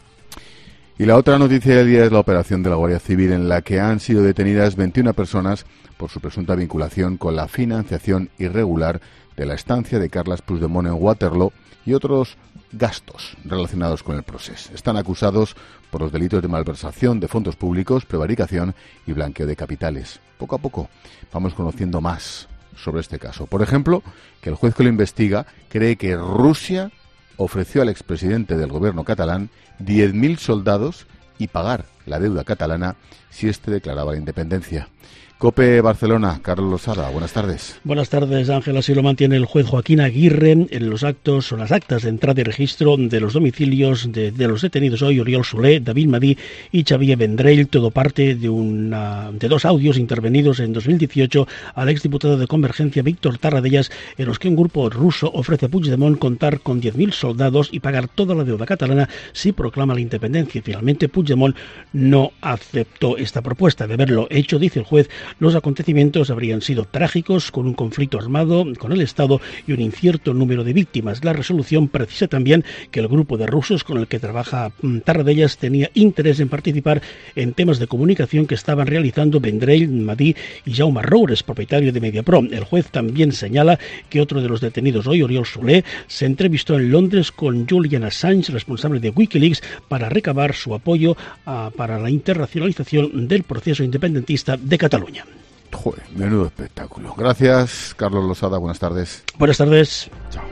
Y la otra noticia del día es la operación de la Guardia Civil en la que han sido detenidas veintiuna personas por su presunta vinculación con la financiación irregular de la estancia de Carles Puigdemont en Waterloo y otros gastos relacionados con el proceso. Están acusados por los delitos de malversación de fondos públicos, prevaricación y blanqueo de capitales. Poco a poco vamos conociendo más sobre este caso. Por ejemplo, que el juez que lo investiga cree que Rusia ofreció al expresidente del gobierno catalán diez mil soldados y pagar la deuda catalana si éste declaraba la independencia. COPE Barcelona, Carlos Losada, buenas tardes. Buenas tardes, Ángel. Así lo mantiene el juez Joaquín Aguirre en los actos o las actas de entrada y registro de los domicilios de, de los detenidos hoy, Oriol Solé, David Madí y Xavier Vendrell, todo parte de, una, de dos audios intervenidos en dos mil dieciocho al exdiputado de Convergencia, Víctor Tarradellas, en los que un grupo ruso ofrece a Puigdemont contar con diez mil soldados y pagar toda la deuda catalana si proclama la independencia. Y finalmente Puigdemont no aceptó esta propuesta. De haberlo hecho, dice el juez, los acontecimientos habrían sido trágicos, con un conflicto armado con el Estado y un incierto número de víctimas. La resolución precisa también que el grupo de rusos con el que trabaja Tarradellas tenía interés en participar en temas de comunicación que estaban realizando Vendrell, Madí y Jaume Roures, propietario de Mediapro. El juez también señala que otro de los detenidos hoy, Oriol Soler, se entrevistó en Londres con Julian Assange, responsable de Wikileaks, para recabar su apoyo a, para la internacionalización del proceso independentista de Cataluña. Joder, menudo espectáculo. Gracias, Carlos Losada. Buenas tardes. Buenas tardes. Chao.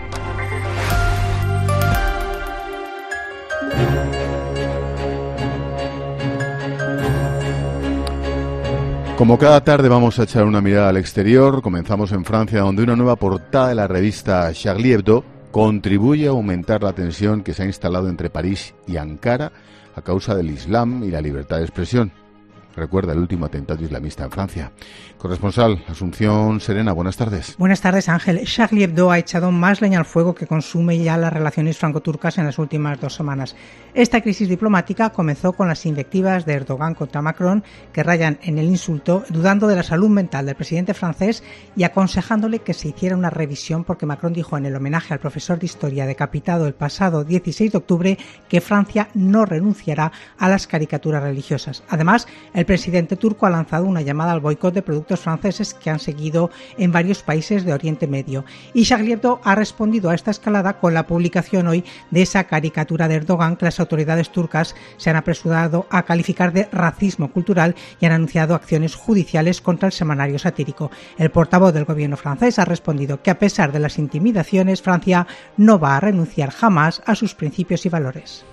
Como cada tarde vamos a echar una mirada al exterior. Comenzamos en Francia, donde una nueva portada de la revista Charlie Hebdo contribuye a aumentar la tensión que se ha instalado entre París y Ankara a causa del Islam y la libertad de expresión. Recuerda el último atentado islamista en Francia. Corresponsal Asunción Serena, buenas tardes. Buenas tardes, Ángel. Charlie Hebdo ha echado más leña al fuego que consume ya las relaciones franco-turcas en las últimas dos semanas. Esta crisis diplomática comenzó con las invectivas de Erdogan contra Macron, que rayan en el insulto, dudando de la salud mental del presidente francés y aconsejándole que se hiciera una revisión, porque Macron dijo en el homenaje al profesor de historia decapitado el pasado dieciséis de octubre que Francia no renunciará a las caricaturas religiosas. Además, el presidente turco ha lanzado una llamada al boicot de productos franceses que han seguido en varios países de Oriente Medio. Y Charlie Hebdo ha respondido a esta escalada con la publicación hoy de esa caricatura de Erdogan que las autoridades turcas se han apresurado a calificar de racismo cultural y han anunciado acciones judiciales contra el semanario satírico. El portavoz del gobierno francés ha respondido que a pesar de las intimidaciones, Francia no va a renunciar jamás a sus principios y valores.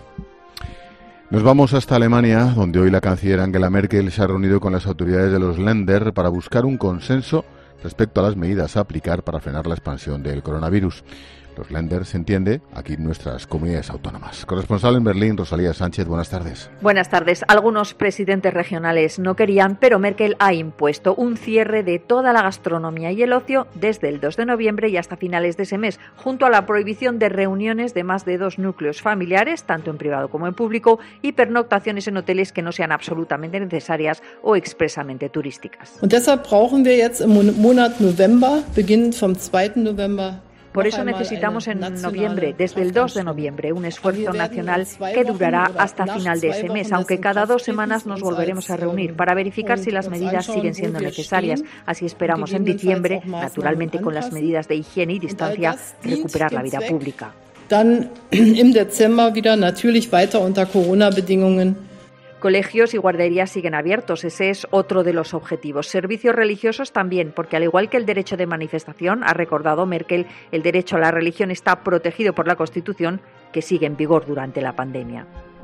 Nos vamos hasta Alemania, donde hoy la canciller Angela Merkel se ha reunido con las autoridades de los Länder para buscar un consenso respecto a las medidas a aplicar para frenar la expansión del coronavirus. Los Länder, se entiende, aquí en nuestras comunidades autónomas. Corresponsal en Berlín, Rosalía Sánchez, buenas tardes. Buenas tardes. Algunos presidentes regionales no querían, pero Merkel ha impuesto un cierre de toda la gastronomía y el ocio desde el dos de noviembre y hasta finales de ese mes, junto a la prohibición de reuniones de más de dos núcleos familiares, tanto en privado como en público, y pernoctaciones en hoteles que no sean absolutamente necesarias o expresamente turísticas. Und deshalb brauchen wir jetzt im Monat November, beginnend vom zweiten November, Por eso necesitamos en noviembre, desde el dos de noviembre, un esfuerzo nacional que durará hasta final de ese mes, aunque cada dos semanas nos volveremos a reunir para verificar si las medidas siguen siendo necesarias. Así esperamos en diciembre, naturalmente con las medidas de higiene y distancia, recuperar la vida pública. Dann im Dezember wieder natürlich weiter unter Corona-Bedingungen. Colegios y guarderías siguen abiertos, ese es otro de los objetivos. Servicios religiosos también, porque al igual que el derecho de manifestación, ha recordado Merkel, el derecho a la religión está protegido por la Constitución, que sigue en vigor durante la pandemia.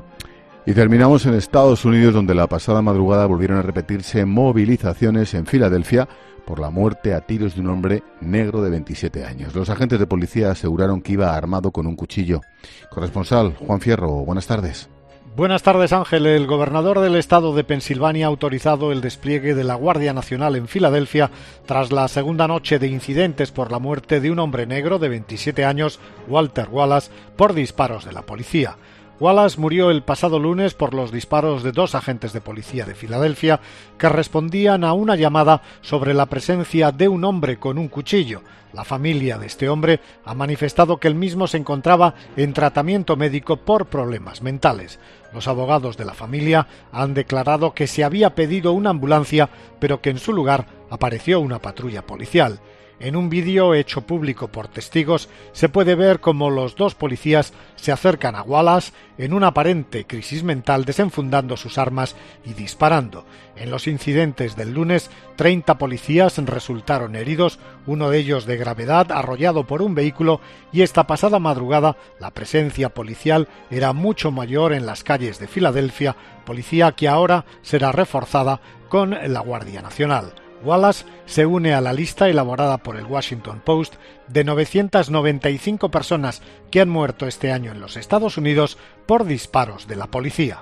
Y terminamos en Estados Unidos, donde la pasada madrugada volvieron a repetirse movilizaciones en Filadelfia por la muerte a tiros de un hombre negro de veintisiete años. Los agentes de policía aseguraron que iba armado con un cuchillo. Corresponsal Juan Fierro, buenas tardes. Buenas tardes, Ángel. El gobernador del estado de Pensilvania ha autorizado el despliegue de la Guardia Nacional en Filadelfia tras la segunda noche de incidentes por la muerte de un hombre negro de veintisiete años, Walter Wallace, por disparos de la policía. Wallace murió el pasado lunes por los disparos de dos agentes de policía de Filadelfia que respondían a una llamada sobre la presencia de un hombre con un cuchillo. La familia de este hombre ha manifestado que el mismo se encontraba en tratamiento médico por problemas mentales. Los abogados de la familia han declarado que se había pedido una ambulancia, pero que en su lugar apareció una patrulla policial. En un vídeo hecho público por testigos se puede ver cómo los dos policías se acercan a Wallace en una aparente crisis mental, desenfundando sus armas y disparando. En los incidentes del lunes, treinta policías resultaron heridos, uno de ellos de gravedad, arrollado por un vehículo, y esta pasada madrugada la presencia policial era mucho mayor en las calles de Filadelfia, policía que ahora será reforzada con la Guardia Nacional. Wallace se une a la lista elaborada por el Washington Post de novecientas noventa y cinco personas que han muerto este año en los Estados Unidos por disparos de la policía.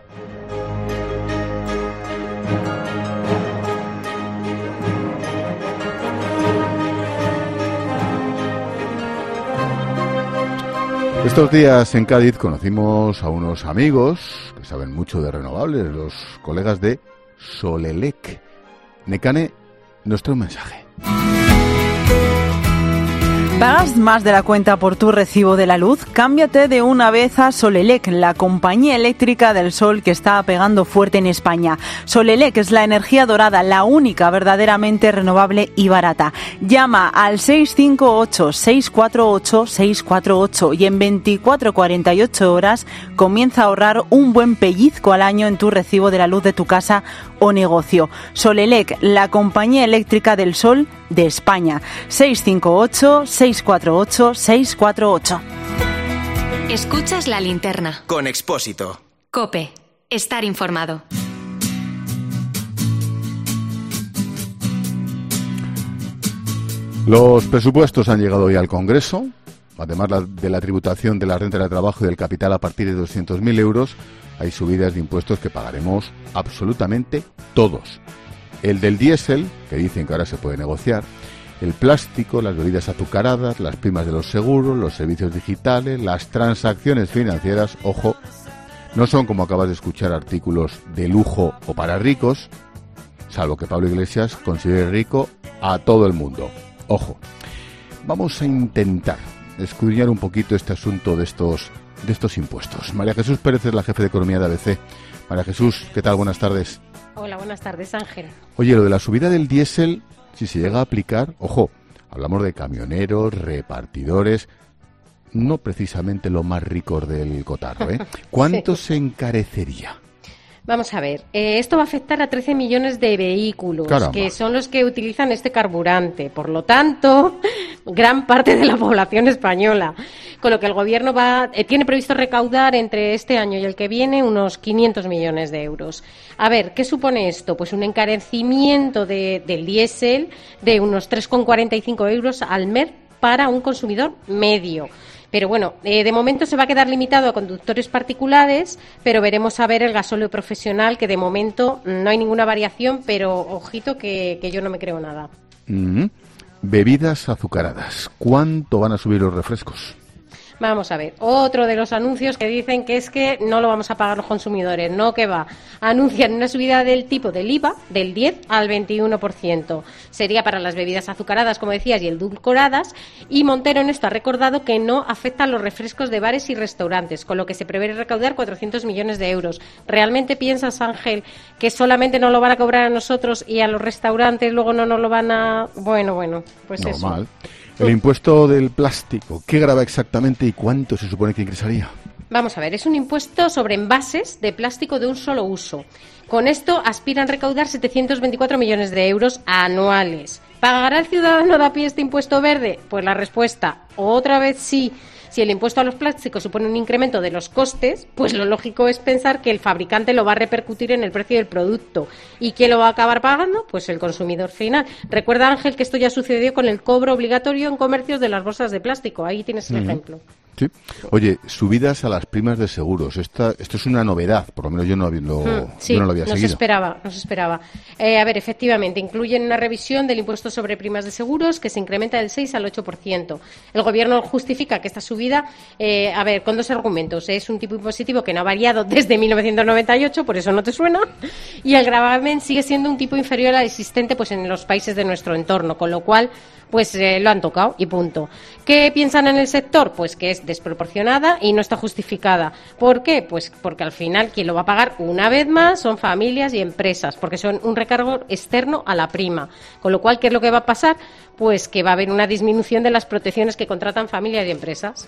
Estos días en Cádiz conocimos a unos amigos que que saben mucho de renovables, los colegas de Solelec. Nekane nos trae un mensaje. ¿Pagas más de la cuenta por tu recibo de la luz? Cámbiate de una vez a Solelec, la compañía eléctrica del sol que está pegando fuerte en España. Solelec es la energía dorada, la única verdaderamente renovable y barata. Llama al seis cinco ocho, seis cuatro ocho, seis cuatro ocho y en veinticuatro a cuarenta y ocho horas comienza a ahorrar un buen pellizco al año en tu recibo de la luz de tu casa o negocio. Solelec, la compañía eléctrica del sol de España. seis cinco ocho, seis cuatro ocho, seis cuatro ocho. Escuchas La Linterna. Con Expósito. COPE. Estar informado. Los presupuestos han llegado hoy al Congreso. Además de la tributación de la renta del trabajo y del capital a partir de doscientos mil euros, hay subidas de impuestos que pagaremos absolutamente todos. El del diésel, que dicen que ahora se puede negociar, el plástico, las bebidas azucaradas, las primas de los seguros, los servicios digitales, las transacciones financieras, ojo, no son, como acabas de escuchar, artículos de lujo o para ricos, salvo que Pablo Iglesias considere rico a todo el mundo. Ojo, vamos a intentar escudriñar un poquito este asunto de estos, de estos impuestos. María Jesús Pérez es la jefe de economía de A B C. María Jesús, ¿qué tal? Buenas tardes. Hola, buenas tardes, Ángel. Oye, lo de la subida del diésel, si se llega a aplicar, ojo, hablamos de camioneros, repartidores, no precisamente los más ricos del cotarro, ¿eh? ¿Cuánto sí. se encarecería? Vamos a ver, eh, esto va a afectar a trece millones de vehículos, Caramba. que son los que utilizan este carburante. Por lo tanto, gran parte de la población española. Con lo que el Gobierno va eh, tiene previsto recaudar entre este año y el que viene unos quinientos millones de euros. A ver, ¿qué supone esto? Pues un encarecimiento de, del diésel de unos tres coma cuarenta y cinco euros al mes para un consumidor medio. Pero bueno, eh, de momento se va a quedar limitado a conductores particulares, pero veremos a ver el gasóleo profesional, que de momento no hay ninguna variación, pero ojito que, que yo no me creo nada. Mm-hmm. Bebidas azucaradas. ¿Cuánto van a subir los refrescos? Vamos a ver, otro de los anuncios que dicen que es que no lo vamos a pagar los consumidores, no que va. Anuncian una subida del tipo del I V A del diez al veintiuno por ciento. Sería para las bebidas azucaradas, como decías, y edulcoradas. Y Montero en esto ha recordado que no afecta a los refrescos de bares y restaurantes, con lo que se prevé recaudar cuatrocientos millones de euros. ¿Realmente piensas, Ángel, que solamente nos lo van a cobrar a nosotros y a los restaurantes luego no nos lo van a...? Bueno, bueno, pues Normal. eso. Normal. El impuesto del plástico, ¿qué grava exactamente y cuánto se supone que ingresaría? Vamos a ver, es un impuesto sobre envases de plástico de un solo uso. Con esto aspiran a recaudar setecientos veinticuatro millones de euros anuales. ¿Pagará el ciudadano de a pie este impuesto verde? Pues la respuesta, otra vez sí. Si el impuesto a los plásticos supone un incremento de los costes, pues lo lógico es pensar que el fabricante lo va a repercutir en el precio del producto. ¿Y quién lo va a acabar pagando? Pues el consumidor final. Recuerda, Ángel, que esto ya sucedió con el cobro obligatorio en comercios de las bolsas de plástico. Ahí tienes el mm. ejemplo. Sí. Oye, subidas a las primas de seguros. Esta, esto es una novedad, por lo menos yo no, lo, mm, sí, yo no lo había nos seguido. Esperaba, nos esperaba. Eh, a ver, efectivamente, incluyen una revisión del impuesto sobre primas de seguros que se incrementa del seis al ocho por ciento. El Gobierno justifica que esta subida, eh, a ver, con dos argumentos. Es un tipo impositivo que no ha variado desde mil novecientos noventa y ocho, por eso no te suena, y el gravamen sigue siendo un tipo inferior al existente pues en los países de nuestro entorno, con lo cual pues eh, lo han tocado y punto. ¿Qué piensan en el sector? Pues que es desproporcionada y no está justificada. ¿Por qué? Pues porque al final quien lo va a pagar una vez más son familias y empresas, porque son un recargo externo a la prima. Con lo cual, ¿qué es lo que va a pasar? Pues que va a haber una disminución de las protecciones que contratan familias y empresas.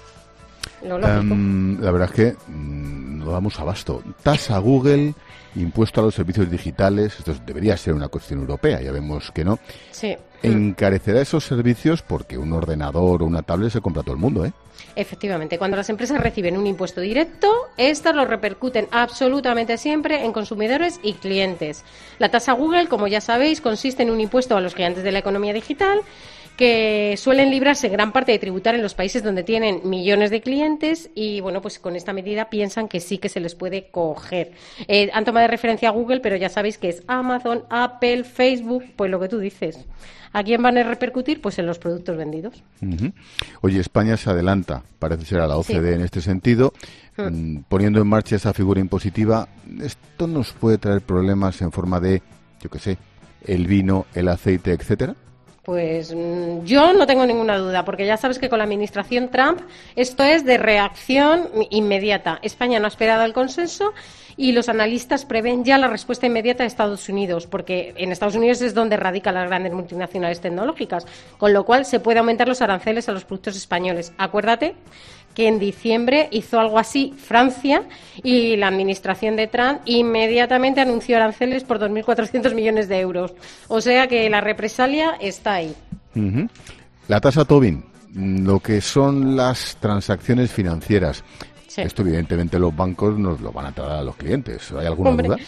Lo lógico. Um, la verdad es que mm, no damos abasto. Tasa Google, impuesto a los servicios digitales, esto debería ser una cuestión europea, ya vemos que no. Sí. Encarecerá esos servicios porque un ordenador o una tablet se compra todo el mundo, ¿eh? Efectivamente, cuando las empresas reciben un impuesto directo, estas lo repercuten absolutamente siempre en consumidores y clientes. La tasa Google, como ya sabéis, consiste en un impuesto a los gigantes de la economía digital que suelen librarse gran parte de tributar en los países donde tienen millones de clientes y, bueno, pues con esta medida piensan que sí que se les puede coger. Eh, han tomado de referencia a Google, pero ya sabéis que es Amazon, Apple, Facebook, pues lo que tú dices. ¿A quién van a repercutir? Pues en los productos vendidos. Uh-huh. Oye, España se adelanta, parece ser, a la O C D E sí. en este sentido, uh-huh. poniendo en marcha esa figura impositiva. ¿Esto nos puede traer problemas en forma de, yo qué sé, el vino, el aceite, etcétera? Pues yo no tengo ninguna duda, porque ya sabes que con la administración Trump esto es de reacción inmediata. España no ha esperado el consenso y los analistas prevén ya la respuesta inmediata de Estados Unidos, porque en Estados Unidos es donde radican las grandes multinacionales tecnológicas, con lo cual se puede aumentar los aranceles a los productos españoles. Acuérdate que en diciembre hizo algo así Francia y la administración de Trump inmediatamente anunció aranceles por dos mil cuatrocientos millones de euros. O sea que la represalia está ahí. Uh-huh. La tasa Tobin, lo que son las transacciones financieras. Sí. Esto evidentemente los bancos nos lo van a tratar a los clientes. ¿Hay alguna Hombre. duda?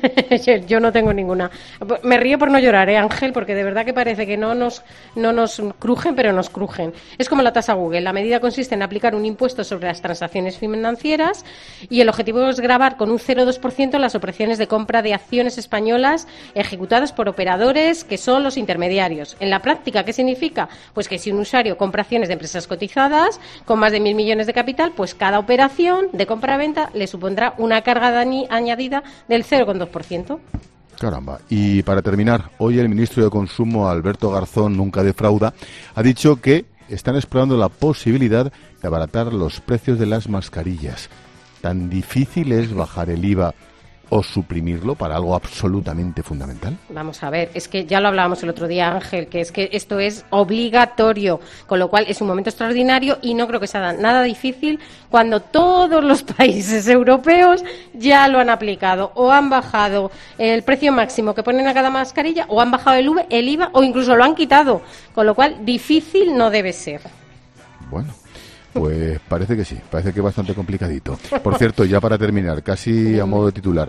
Yo no tengo ninguna. Me río por no llorar, ¿eh, Ángel? Porque de verdad que parece que no nos, no nos crujen, pero nos crujen. Es como la tasa Google. La medida consiste en aplicar un impuesto sobre las transacciones financieras y el objetivo es gravar con un cero coma dos por ciento las operaciones de compra de acciones españolas ejecutadas por operadores que son los intermediarios. En la práctica, ¿qué significa? Pues que si un usuario compra acciones de empresas cotizadas con más de mil millones de capital, pues cada operación de compra-venta le supondrá una carga de añadida del cero coma dos por ciento. Caramba. Y para terminar, hoy el ministro de Consumo, Alberto Garzón, nunca defrauda, ha dicho que están explorando la posibilidad de abaratar los precios de las mascarillas. ¿Tan difícil es bajar el I V A o suprimirlo para algo absolutamente fundamental? Vamos a ver, es que ya lo hablábamos el otro día, Ángel, que es que esto es obligatorio, con lo cual es un momento extraordinario y no creo que sea nada difícil cuando todos los países europeos ya lo han aplicado o han bajado el precio máximo que ponen a cada mascarilla o han bajado el, V, el I V A o incluso lo han quitado, con lo cual difícil no debe ser. Bueno. Pues parece que sí, parece que es bastante complicadito. Por cierto, ya para terminar, casi a modo de titular,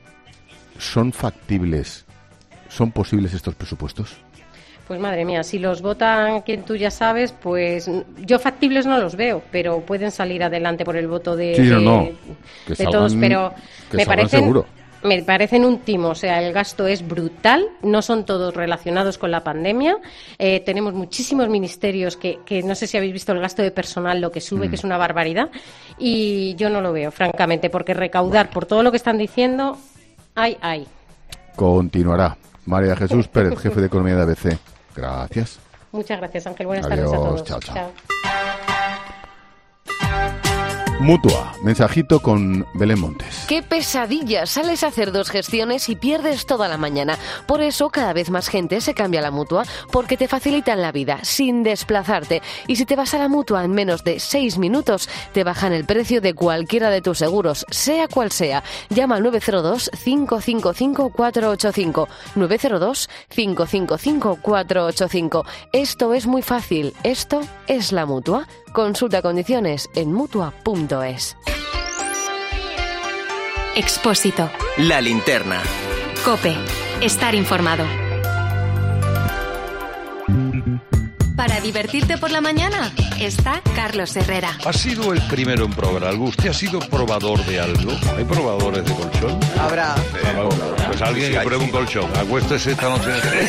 ¿son factibles, son posibles estos presupuestos? Pues madre mía, si los votan quien tú ya sabes, pues yo factibles no los veo, pero pueden salir adelante por el voto de, sí, no, no. de, que de salgan, todos, pero que me parecen... seguro. Me parecen un timo, o sea, el gasto es brutal, no son todos relacionados con la pandemia. Eh, tenemos muchísimos ministerios que, que no sé si habéis visto el gasto de personal, lo que sube, mm. que es una barbaridad, y yo no lo veo, francamente, porque recaudar por todo lo que están diciendo, ay, ay. Continuará. María Jesús Pérez, jefe de Economía de A B C. Gracias. Muchas gracias, Ángel. Buenas Adiós, tardes a todos. Chao, chao. Chao. Mutua, mensajito con Belén Montes. ¡Qué pesadilla! Sales a hacer dos gestiones y pierdes toda la mañana. Por eso cada vez más gente se cambia a la Mutua, porque te facilitan la vida sin desplazarte. Y si te vas a la Mutua en menos de seis minutos, te bajan el precio de cualquiera de tus seguros, sea cual sea. Llama al nueve cero dos, cinco cinco cinco, cuatro ocho cinco. nueve cero dos, cinco cinco cinco, cuatro ocho cinco. Esto es muy fácil. Esto es la Mutua. Consulta condiciones en mutua punto es. Expósito. La linterna. COPE. Estar informado. Para divertirte por la mañana está Carlos Herrera. ¿Ha sido el primero en probar algo? ¿Usted ha sido probador de algo? ¿Hay probadores de colchón? Habrá. Pues alguien que pruebe un colchón. Acuéstese esta noche.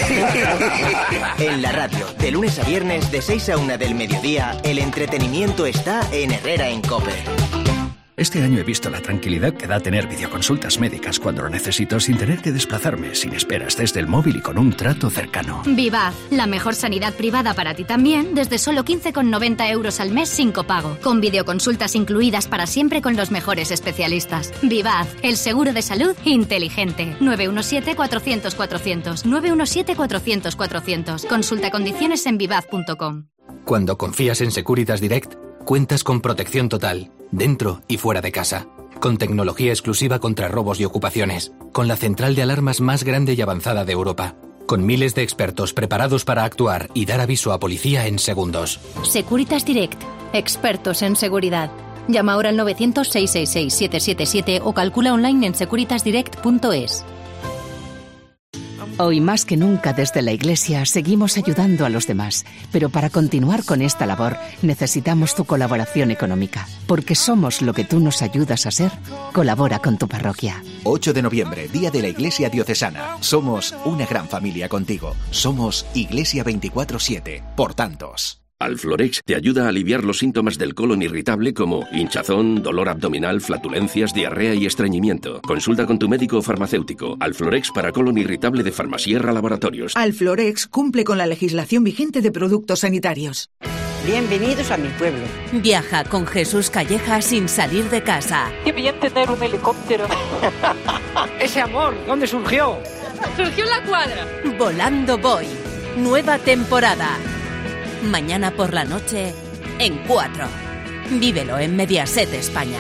En la radio, de lunes a viernes, de seis a una del mediodía, el entretenimiento está en Herrera en COPE. Este año he visto la tranquilidad que da tener videoconsultas médicas cuando lo necesito sin tener que desplazarme, sin esperas desde el móvil y con un trato cercano. Vivaz, la mejor sanidad privada para ti también, desde solo quince con noventa euros al mes sin copago, con videoconsultas incluidas para siempre con los mejores especialistas. Vivaz, el seguro de salud inteligente. nueve uno siete, cuatrocientos, cuatrocientos. nueve uno siete, cuatrocientos, cuatrocientos. Consulta condiciones en vivaz punto com. Cuando confías en Securitas Direct, cuentas con protección total, dentro y fuera de casa, con tecnología exclusiva contra robos y ocupaciones, con la central de alarmas más grande y avanzada de Europa, con miles de expertos preparados para actuar y dar aviso a policía en segundos. Securitas Direct, expertos en seguridad. Llama ahora al novecientos, seiscientos sesenta y seis, setecientos setenta y siete o calcula online en securitas direct punto es. Hoy más que nunca desde la Iglesia seguimos ayudando a los demás, pero para continuar con esta labor necesitamos tu colaboración económica, porque somos lo que tú nos ayudas a ser. Colabora con tu parroquia. ocho de noviembre, Día de la Iglesia Diocesana. Somos una gran familia contigo. Somos Iglesia veinticuatro siete, por tantos. Alflorex te ayuda a aliviar los síntomas del colon irritable como hinchazón, dolor abdominal, flatulencias, diarrea y estreñimiento. Consulta con tu médico o farmacéutico. Alflorex para colon irritable de Farmasierra Laboratorios. Alflorex cumple con la legislación vigente de productos sanitarios. Bienvenidos a mi pueblo. Viaja con Jesús Calleja sin salir de casa. Qué bien tener un helicóptero. Ese amor, ¿dónde surgió? Surgió en la cuadra. Volando voy. Nueva temporada. Mañana por la noche, en cuatro. Vívelo en Mediaset España.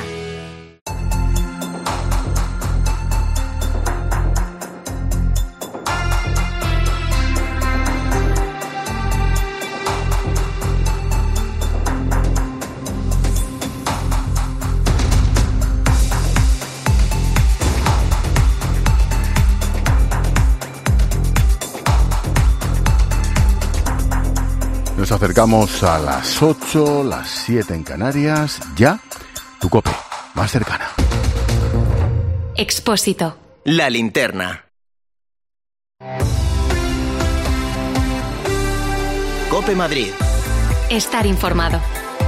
Nos acercamos a las ocho, las siete en Canarias. Ya, tu COPE, más cercana. Expósito. La linterna. COPE Madrid. Estar informado.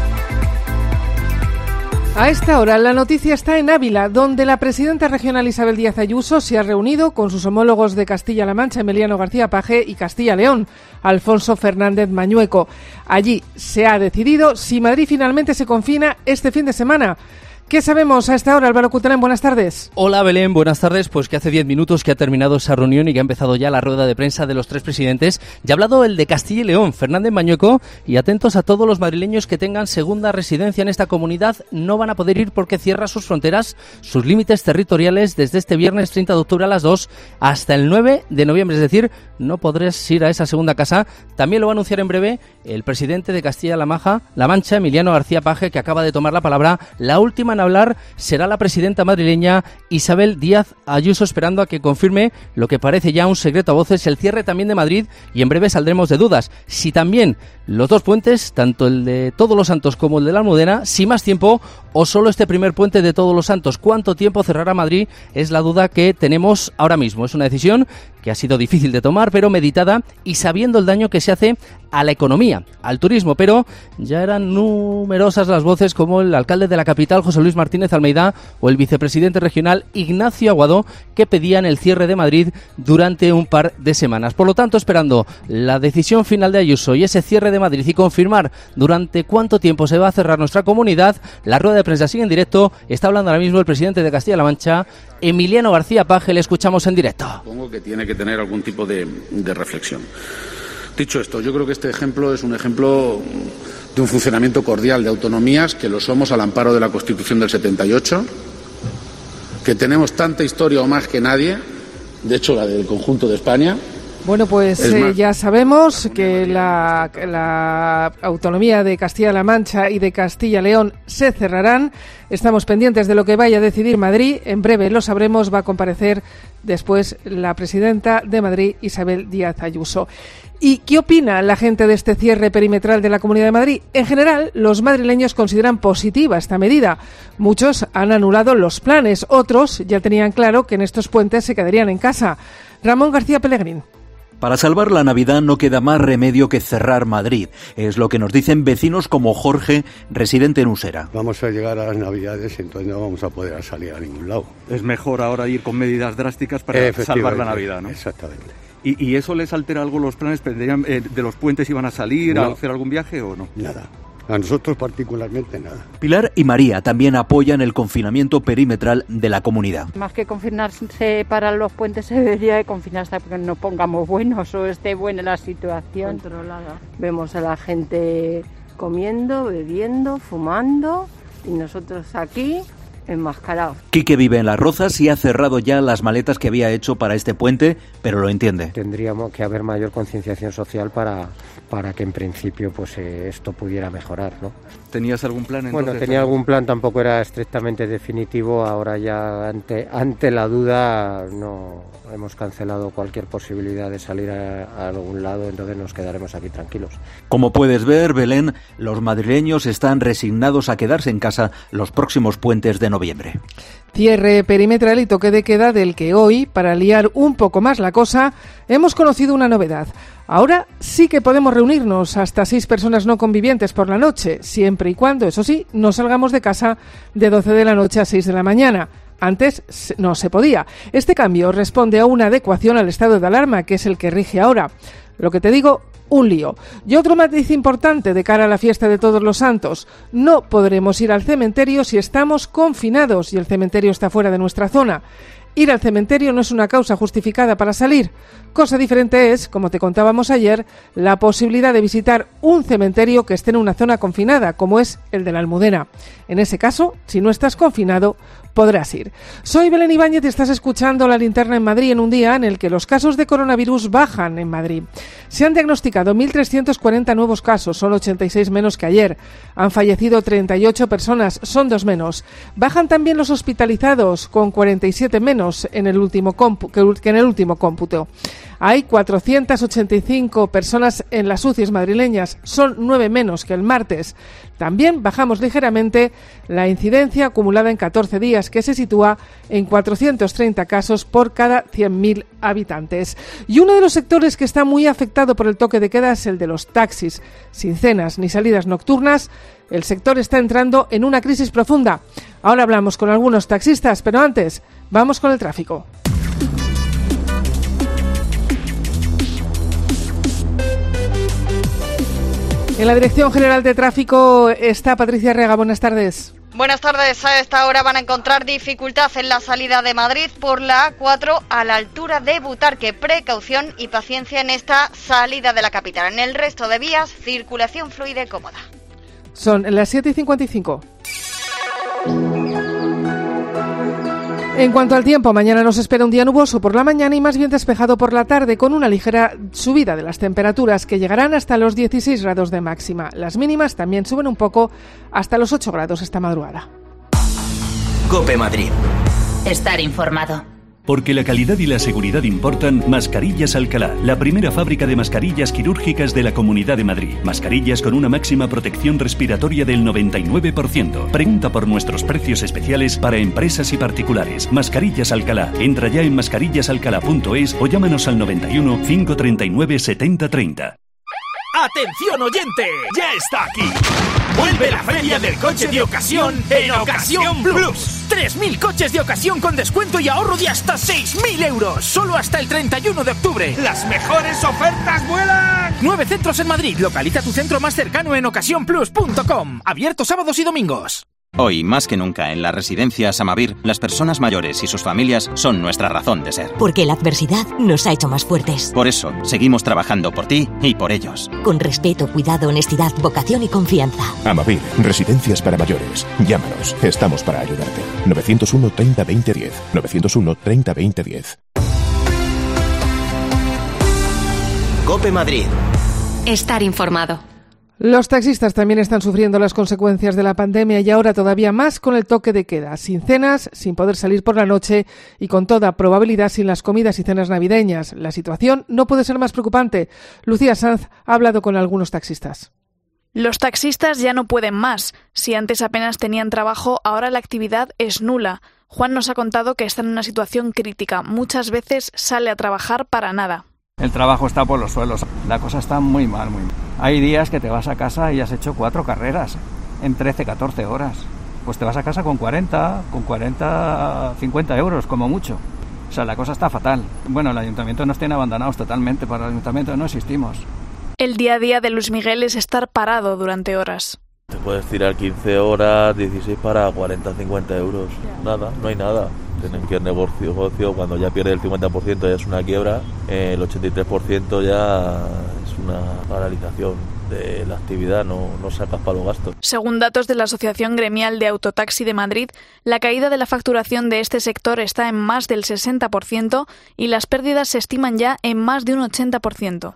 A esta hora, la noticia está en Ávila, donde la presidenta regional Isabel Díaz Ayuso se ha reunido con sus homólogos de Castilla-La Mancha, Emiliano García Paje, y Castilla-León, Alfonso Fernández Mañueco. Allí se ha decidido si Madrid finalmente se confina este fin de semana. ¿Qué sabemos a esta hora, Álvaro Cutelén? Buenas tardes. Hola, Belén, buenas tardes. Pues que hace diez minutos que ha terminado esa reunión y que ha empezado ya la rueda de prensa de los tres presidentes. Ya ha hablado el de Castilla y León, Fernández Mañueco, y atentos a todos los madrileños que tengan segunda residencia en esta comunidad. No van a poder ir porque cierra sus fronteras, sus límites territoriales desde este viernes treinta de octubre a las dos hasta el nueve de noviembre. Es decir, no podrás ir a esa segunda casa. También lo va a anunciar en breve el presidente de Castilla-La Mancha, La Mancha, Emiliano García Paje, que acaba de tomar la palabra. La última en hablar será la presidenta madrileña Isabel Díaz Ayuso, esperando a que confirme lo que parece ya un secreto a voces, el cierre también de Madrid, y en breve saldremos de dudas. Si también los dos puentes, tanto el de Todos los Santos como el de la Almudena, si más tiempo o solo este primer puente de Todos los Santos. ¿Cuánto tiempo cerrará Madrid? Es la duda que tenemos ahora mismo. Es una decisión que ha sido difícil de tomar, pero meditada y sabiendo el daño que se hace a la economía, al turismo, pero ya eran numerosas las voces como el alcalde de la capital, José Luis Martínez Almeida, o el vicepresidente regional, Ignacio Aguado, que pedían el cierre de Madrid durante un par de semanas. Por lo tanto, esperando la decisión final de Ayuso y ese cierre de Madrid y confirmar durante cuánto tiempo se va a cerrar nuestra comunidad, la rueda de prensa sigue en directo. Está hablando ahora mismo el presidente de Castilla-La Mancha, Emiliano García Paje. Le escuchamos en directo. Supongo que tiene que tener algún tipo de, de reflexión. Dicho esto, yo creo que este ejemplo es un ejemplo de un funcionamiento cordial de autonomías, que lo somos al amparo de la Constitución del setenta y ocho, que tenemos tanta historia o más que nadie, de hecho la del conjunto de España. Bueno, pues eh, ya sabemos que la, la autonomía de Castilla-La Mancha y de Castilla-León se cerrarán. Estamos pendientes de lo que vaya a decidir Madrid. En breve lo sabremos. Va a comparecer después la presidenta de Madrid, Isabel Díaz Ayuso. ¿Y qué opina la gente de este cierre perimetral de la Comunidad de Madrid? En general, los madrileños consideran positiva esta medida. Muchos han anulado los planes, otros ya tenían claro que en estos puentes se quedarían en casa. Ramón García Pellegrín. Para salvar la Navidad no queda más remedio que cerrar Madrid. Es lo que nos dicen vecinos como Jorge, residente en Usera. Vamos a llegar a las Navidades y entonces no vamos a poder salir a ningún lado. Es mejor ahora ir con medidas drásticas para salvar la Navidad, ¿no? Exactamente. ¿Y, y eso les altera algo los planes? Eh, ¿De los puentes iban a salir, no. a hacer algún viaje o no? Nada. A nosotros particularmente nada. Pilar y María también apoyan el confinamiento perimetral de la comunidad. Más que confinarse para los puentes, se debería de confinar hasta que nos pongamos buenos o esté buena la situación. Controlada. Vemos a la gente comiendo, bebiendo, fumando y nosotros aquí enmascarados. Quique vive en Las Rozas y ha cerrado ya las maletas que había hecho para este puente, pero lo entiende. Tendríamos que haber mayor concienciación social para, para que en principio pues eh, esto pudiera mejorar, ¿no? ¿Tenías algún plan entonces? Bueno, tenía algún plan, tampoco era estrictamente definitivo, ahora ya ante, ante la duda no hemos cancelado cualquier posibilidad de salir a, a algún lado, entonces nos quedaremos aquí tranquilos. Como puedes ver, Belén, los madrileños están resignados a quedarse en casa los próximos puentes de noviembre. Cierre perimetral y toque de queda del que hoy, para liar un poco más la cosa, hemos conocido una novedad. Ahora sí que podemos reunirnos hasta seis personas no convivientes por la noche, siempre y cuando, eso sí, no salgamos de casa de doce de la noche a seis de la mañana. Antes no se podía. Este cambio responde a una adecuación al estado de alarma, que es el que rige ahora. Lo que te digo, un lío. Y otro matiz importante de cara a la fiesta de Todos los Santos. No podremos ir al cementerio si estamos confinados y el cementerio está fuera de nuestra zona. Ir al cementerio no es una causa justificada para salir. Cosa diferente es, como te contábamos ayer, la posibilidad de visitar un cementerio que esté en una zona confinada, como es el de la Almudena. En ese caso, si no estás confinado, podrás ir. Soy Belén Ibáñez y estás escuchando La Linterna en Madrid en un día en el que los casos de coronavirus bajan en Madrid. Se han diagnosticado mil trescientos cuarenta nuevos casos, son ochenta y seis menos que ayer. Han fallecido treinta y ocho personas, son dos menos. Bajan también los hospitalizados, con cuarenta y siete menos en el último compu- que en el último cómputo. Hay cuatrocientas ochenta y cinco personas en las U C Is madrileñas, son nueve menos que el martes. También bajamos ligeramente la incidencia acumulada en catorce días, que se sitúa en cuatrocientos treinta casos por cada cien mil habitantes. Y uno de los sectores que está muy afectado por el toque de queda es el de los taxis. Sin cenas ni salidas nocturnas, el sector está entrando en una crisis profunda. Ahora hablamos con algunos taxistas, pero antes, vamos con el tráfico. En la Dirección General de Tráfico está Patricia Rega. Buenas tardes. Buenas tardes. A esta hora van a encontrar dificultad en la salida de Madrid por la A cuatro a la altura de Butarque. Precaución y paciencia en esta salida de la capital. En el resto de vías, circulación fluida y cómoda. Son las siete y cincuenta y cinco. En cuanto al tiempo, mañana nos espera un día nuboso por la mañana y más bien despejado por la tarde, con una ligera subida de las temperaturas que llegarán hasta los dieciséis grados de máxima. Las mínimas también suben un poco hasta los ocho grados esta madrugada. COPE Madrid. Estar informado. Porque la calidad y la seguridad importan, Mascarillas Alcalá, la primera fábrica de mascarillas quirúrgicas de la Comunidad de Madrid. Mascarillas con una máxima protección respiratoria del noventa y nueve por ciento. Pregunta por nuestros precios especiales para empresas y particulares. Mascarillas Alcalá. Entra ya en mascarillas alcalá punto es o llámanos al noventa y uno, cinco treinta y nueve, setenta treinta. ¡Atención oyente! ¡Ya está aquí! ¡Vuelve la feria del coche de ocasión en Ocasión Plus! tres mil coches de ocasión con descuento y ahorro de hasta seis mil euros. Solo hasta el treinta y uno de octubre. ¡Las mejores ofertas vuelan! Nueve centros en Madrid. Localiza tu centro más cercano en ocasión plus punto com. Abierto sábados y domingos. Hoy, más que nunca, en las residencias Amavir, las personas mayores y sus familias son nuestra razón de ser. Porque la adversidad nos ha hecho más fuertes. Por eso, seguimos trabajando por ti y por ellos. Con respeto, cuidado, honestidad, vocación y confianza. Amavir, residencias para mayores. Llámanos, estamos para ayudarte. novecientos uno, treinta, veinte, diez. novecientos uno, treinta, veinte, diez. COPE Madrid. Estar informado. Los taxistas también están sufriendo las consecuencias de la pandemia y ahora todavía más con el toque de queda, sin cenas, sin poder salir por la noche y con toda probabilidad sin las comidas y cenas navideñas. La situación no puede ser más preocupante. Lucía Sanz ha hablado con algunos taxistas. Los taxistas ya no pueden más. Si antes apenas tenían trabajo, ahora la actividad es nula. Juan nos ha contado que está en una situación crítica. Muchas veces sale a trabajar para nada. El trabajo está por los suelos. La cosa está muy mal, muy mal. Hay días que te vas a casa y has hecho cuatro carreras en trece, catorce horas. Pues te vas a casa con cuarenta, con cuarenta, cincuenta euros como mucho. O sea, la cosa está fatal. Bueno, el ayuntamiento nos tiene abandonados totalmente. Para el ayuntamiento no existimos. El día a día de Luis Miguel es estar parado durante horas. Te puedes tirar quince horas, dieciséis para cuarenta, cincuenta euros. Nada, no hay nada. Tienen que ir negocio, negocio, cuando ya pierde el cincuenta por ciento ya es una quiebra, el ochenta y tres por ciento ya es una paralización. de la actividad, no, no sacas para los gastos. Según datos de la Asociación Gremial de Autotaxi de Madrid, la caída de la facturación de este sector está en más del sesenta por ciento y las pérdidas se estiman ya en más de un ochenta por ciento.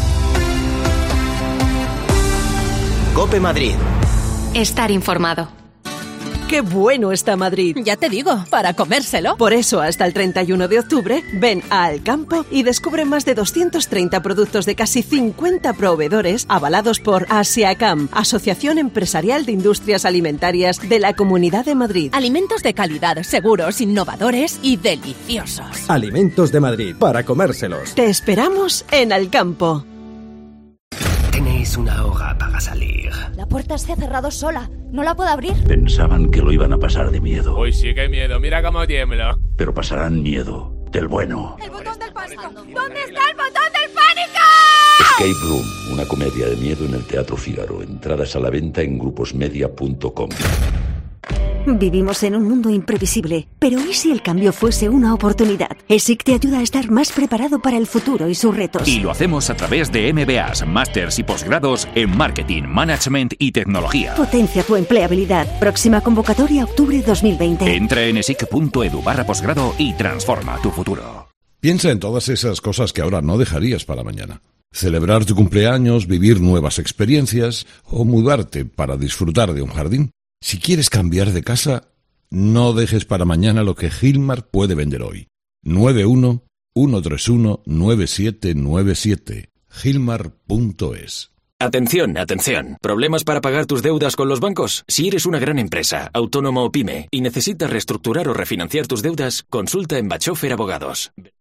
COPE Madrid. Estar informado. ¡Qué bueno está Madrid! Ya te digo, para comérselo. Por eso, hasta el treinta y uno de octubre, ven a Alcampo y descubre más de doscientos treinta productos de casi cincuenta proveedores avalados por AsiaCam, Asociación Empresarial de Industrias Alimentarias de la Comunidad de Madrid. Alimentos de calidad, seguros, innovadores y deliciosos. Alimentos de Madrid, para comérselos. Te esperamos en Alcampo. Tenéis una hoja para salir. La puerta se ha cerrado sola. No la puedo abrir. Pensaban que lo iban a pasar de miedo. Uy, sí, qué miedo. Mira cómo tiemblo. Pero pasarán miedo del bueno. ¡El botón del pánico! ¿Dónde está el botón del pánico? Escape Room, una comedia de miedo en el Teatro Fígaro. Entradas a la venta en gruposmedia punto com. Vivimos en un mundo imprevisible, pero ¿y si el cambio fuese una oportunidad? ESIC te ayuda a estar más preparado para el futuro y sus retos. Y lo hacemos a través de M B As, másters y posgrados en Marketing, Management y Tecnología. Potencia tu empleabilidad. Próxima convocatoria octubre dos mil veinte. Entra en esic punto edu barra posgrado y transforma tu futuro. Piensa en todas esas cosas que ahora no dejarías para mañana. Celebrar tu cumpleaños, vivir nuevas experiencias o mudarte para disfrutar de un jardín. Si quieres cambiar de casa, no dejes para mañana lo que Gilmar puede vender hoy. nueve uno uno tres uno nueve siete nueve siete. Gilmar punto es. Atención, atención. ¿Problemas para pagar tus deudas con los bancos? Si eres una gran empresa, autónomo o pyme y necesitas reestructurar o refinanciar tus deudas, consulta en Bachofer Abogados.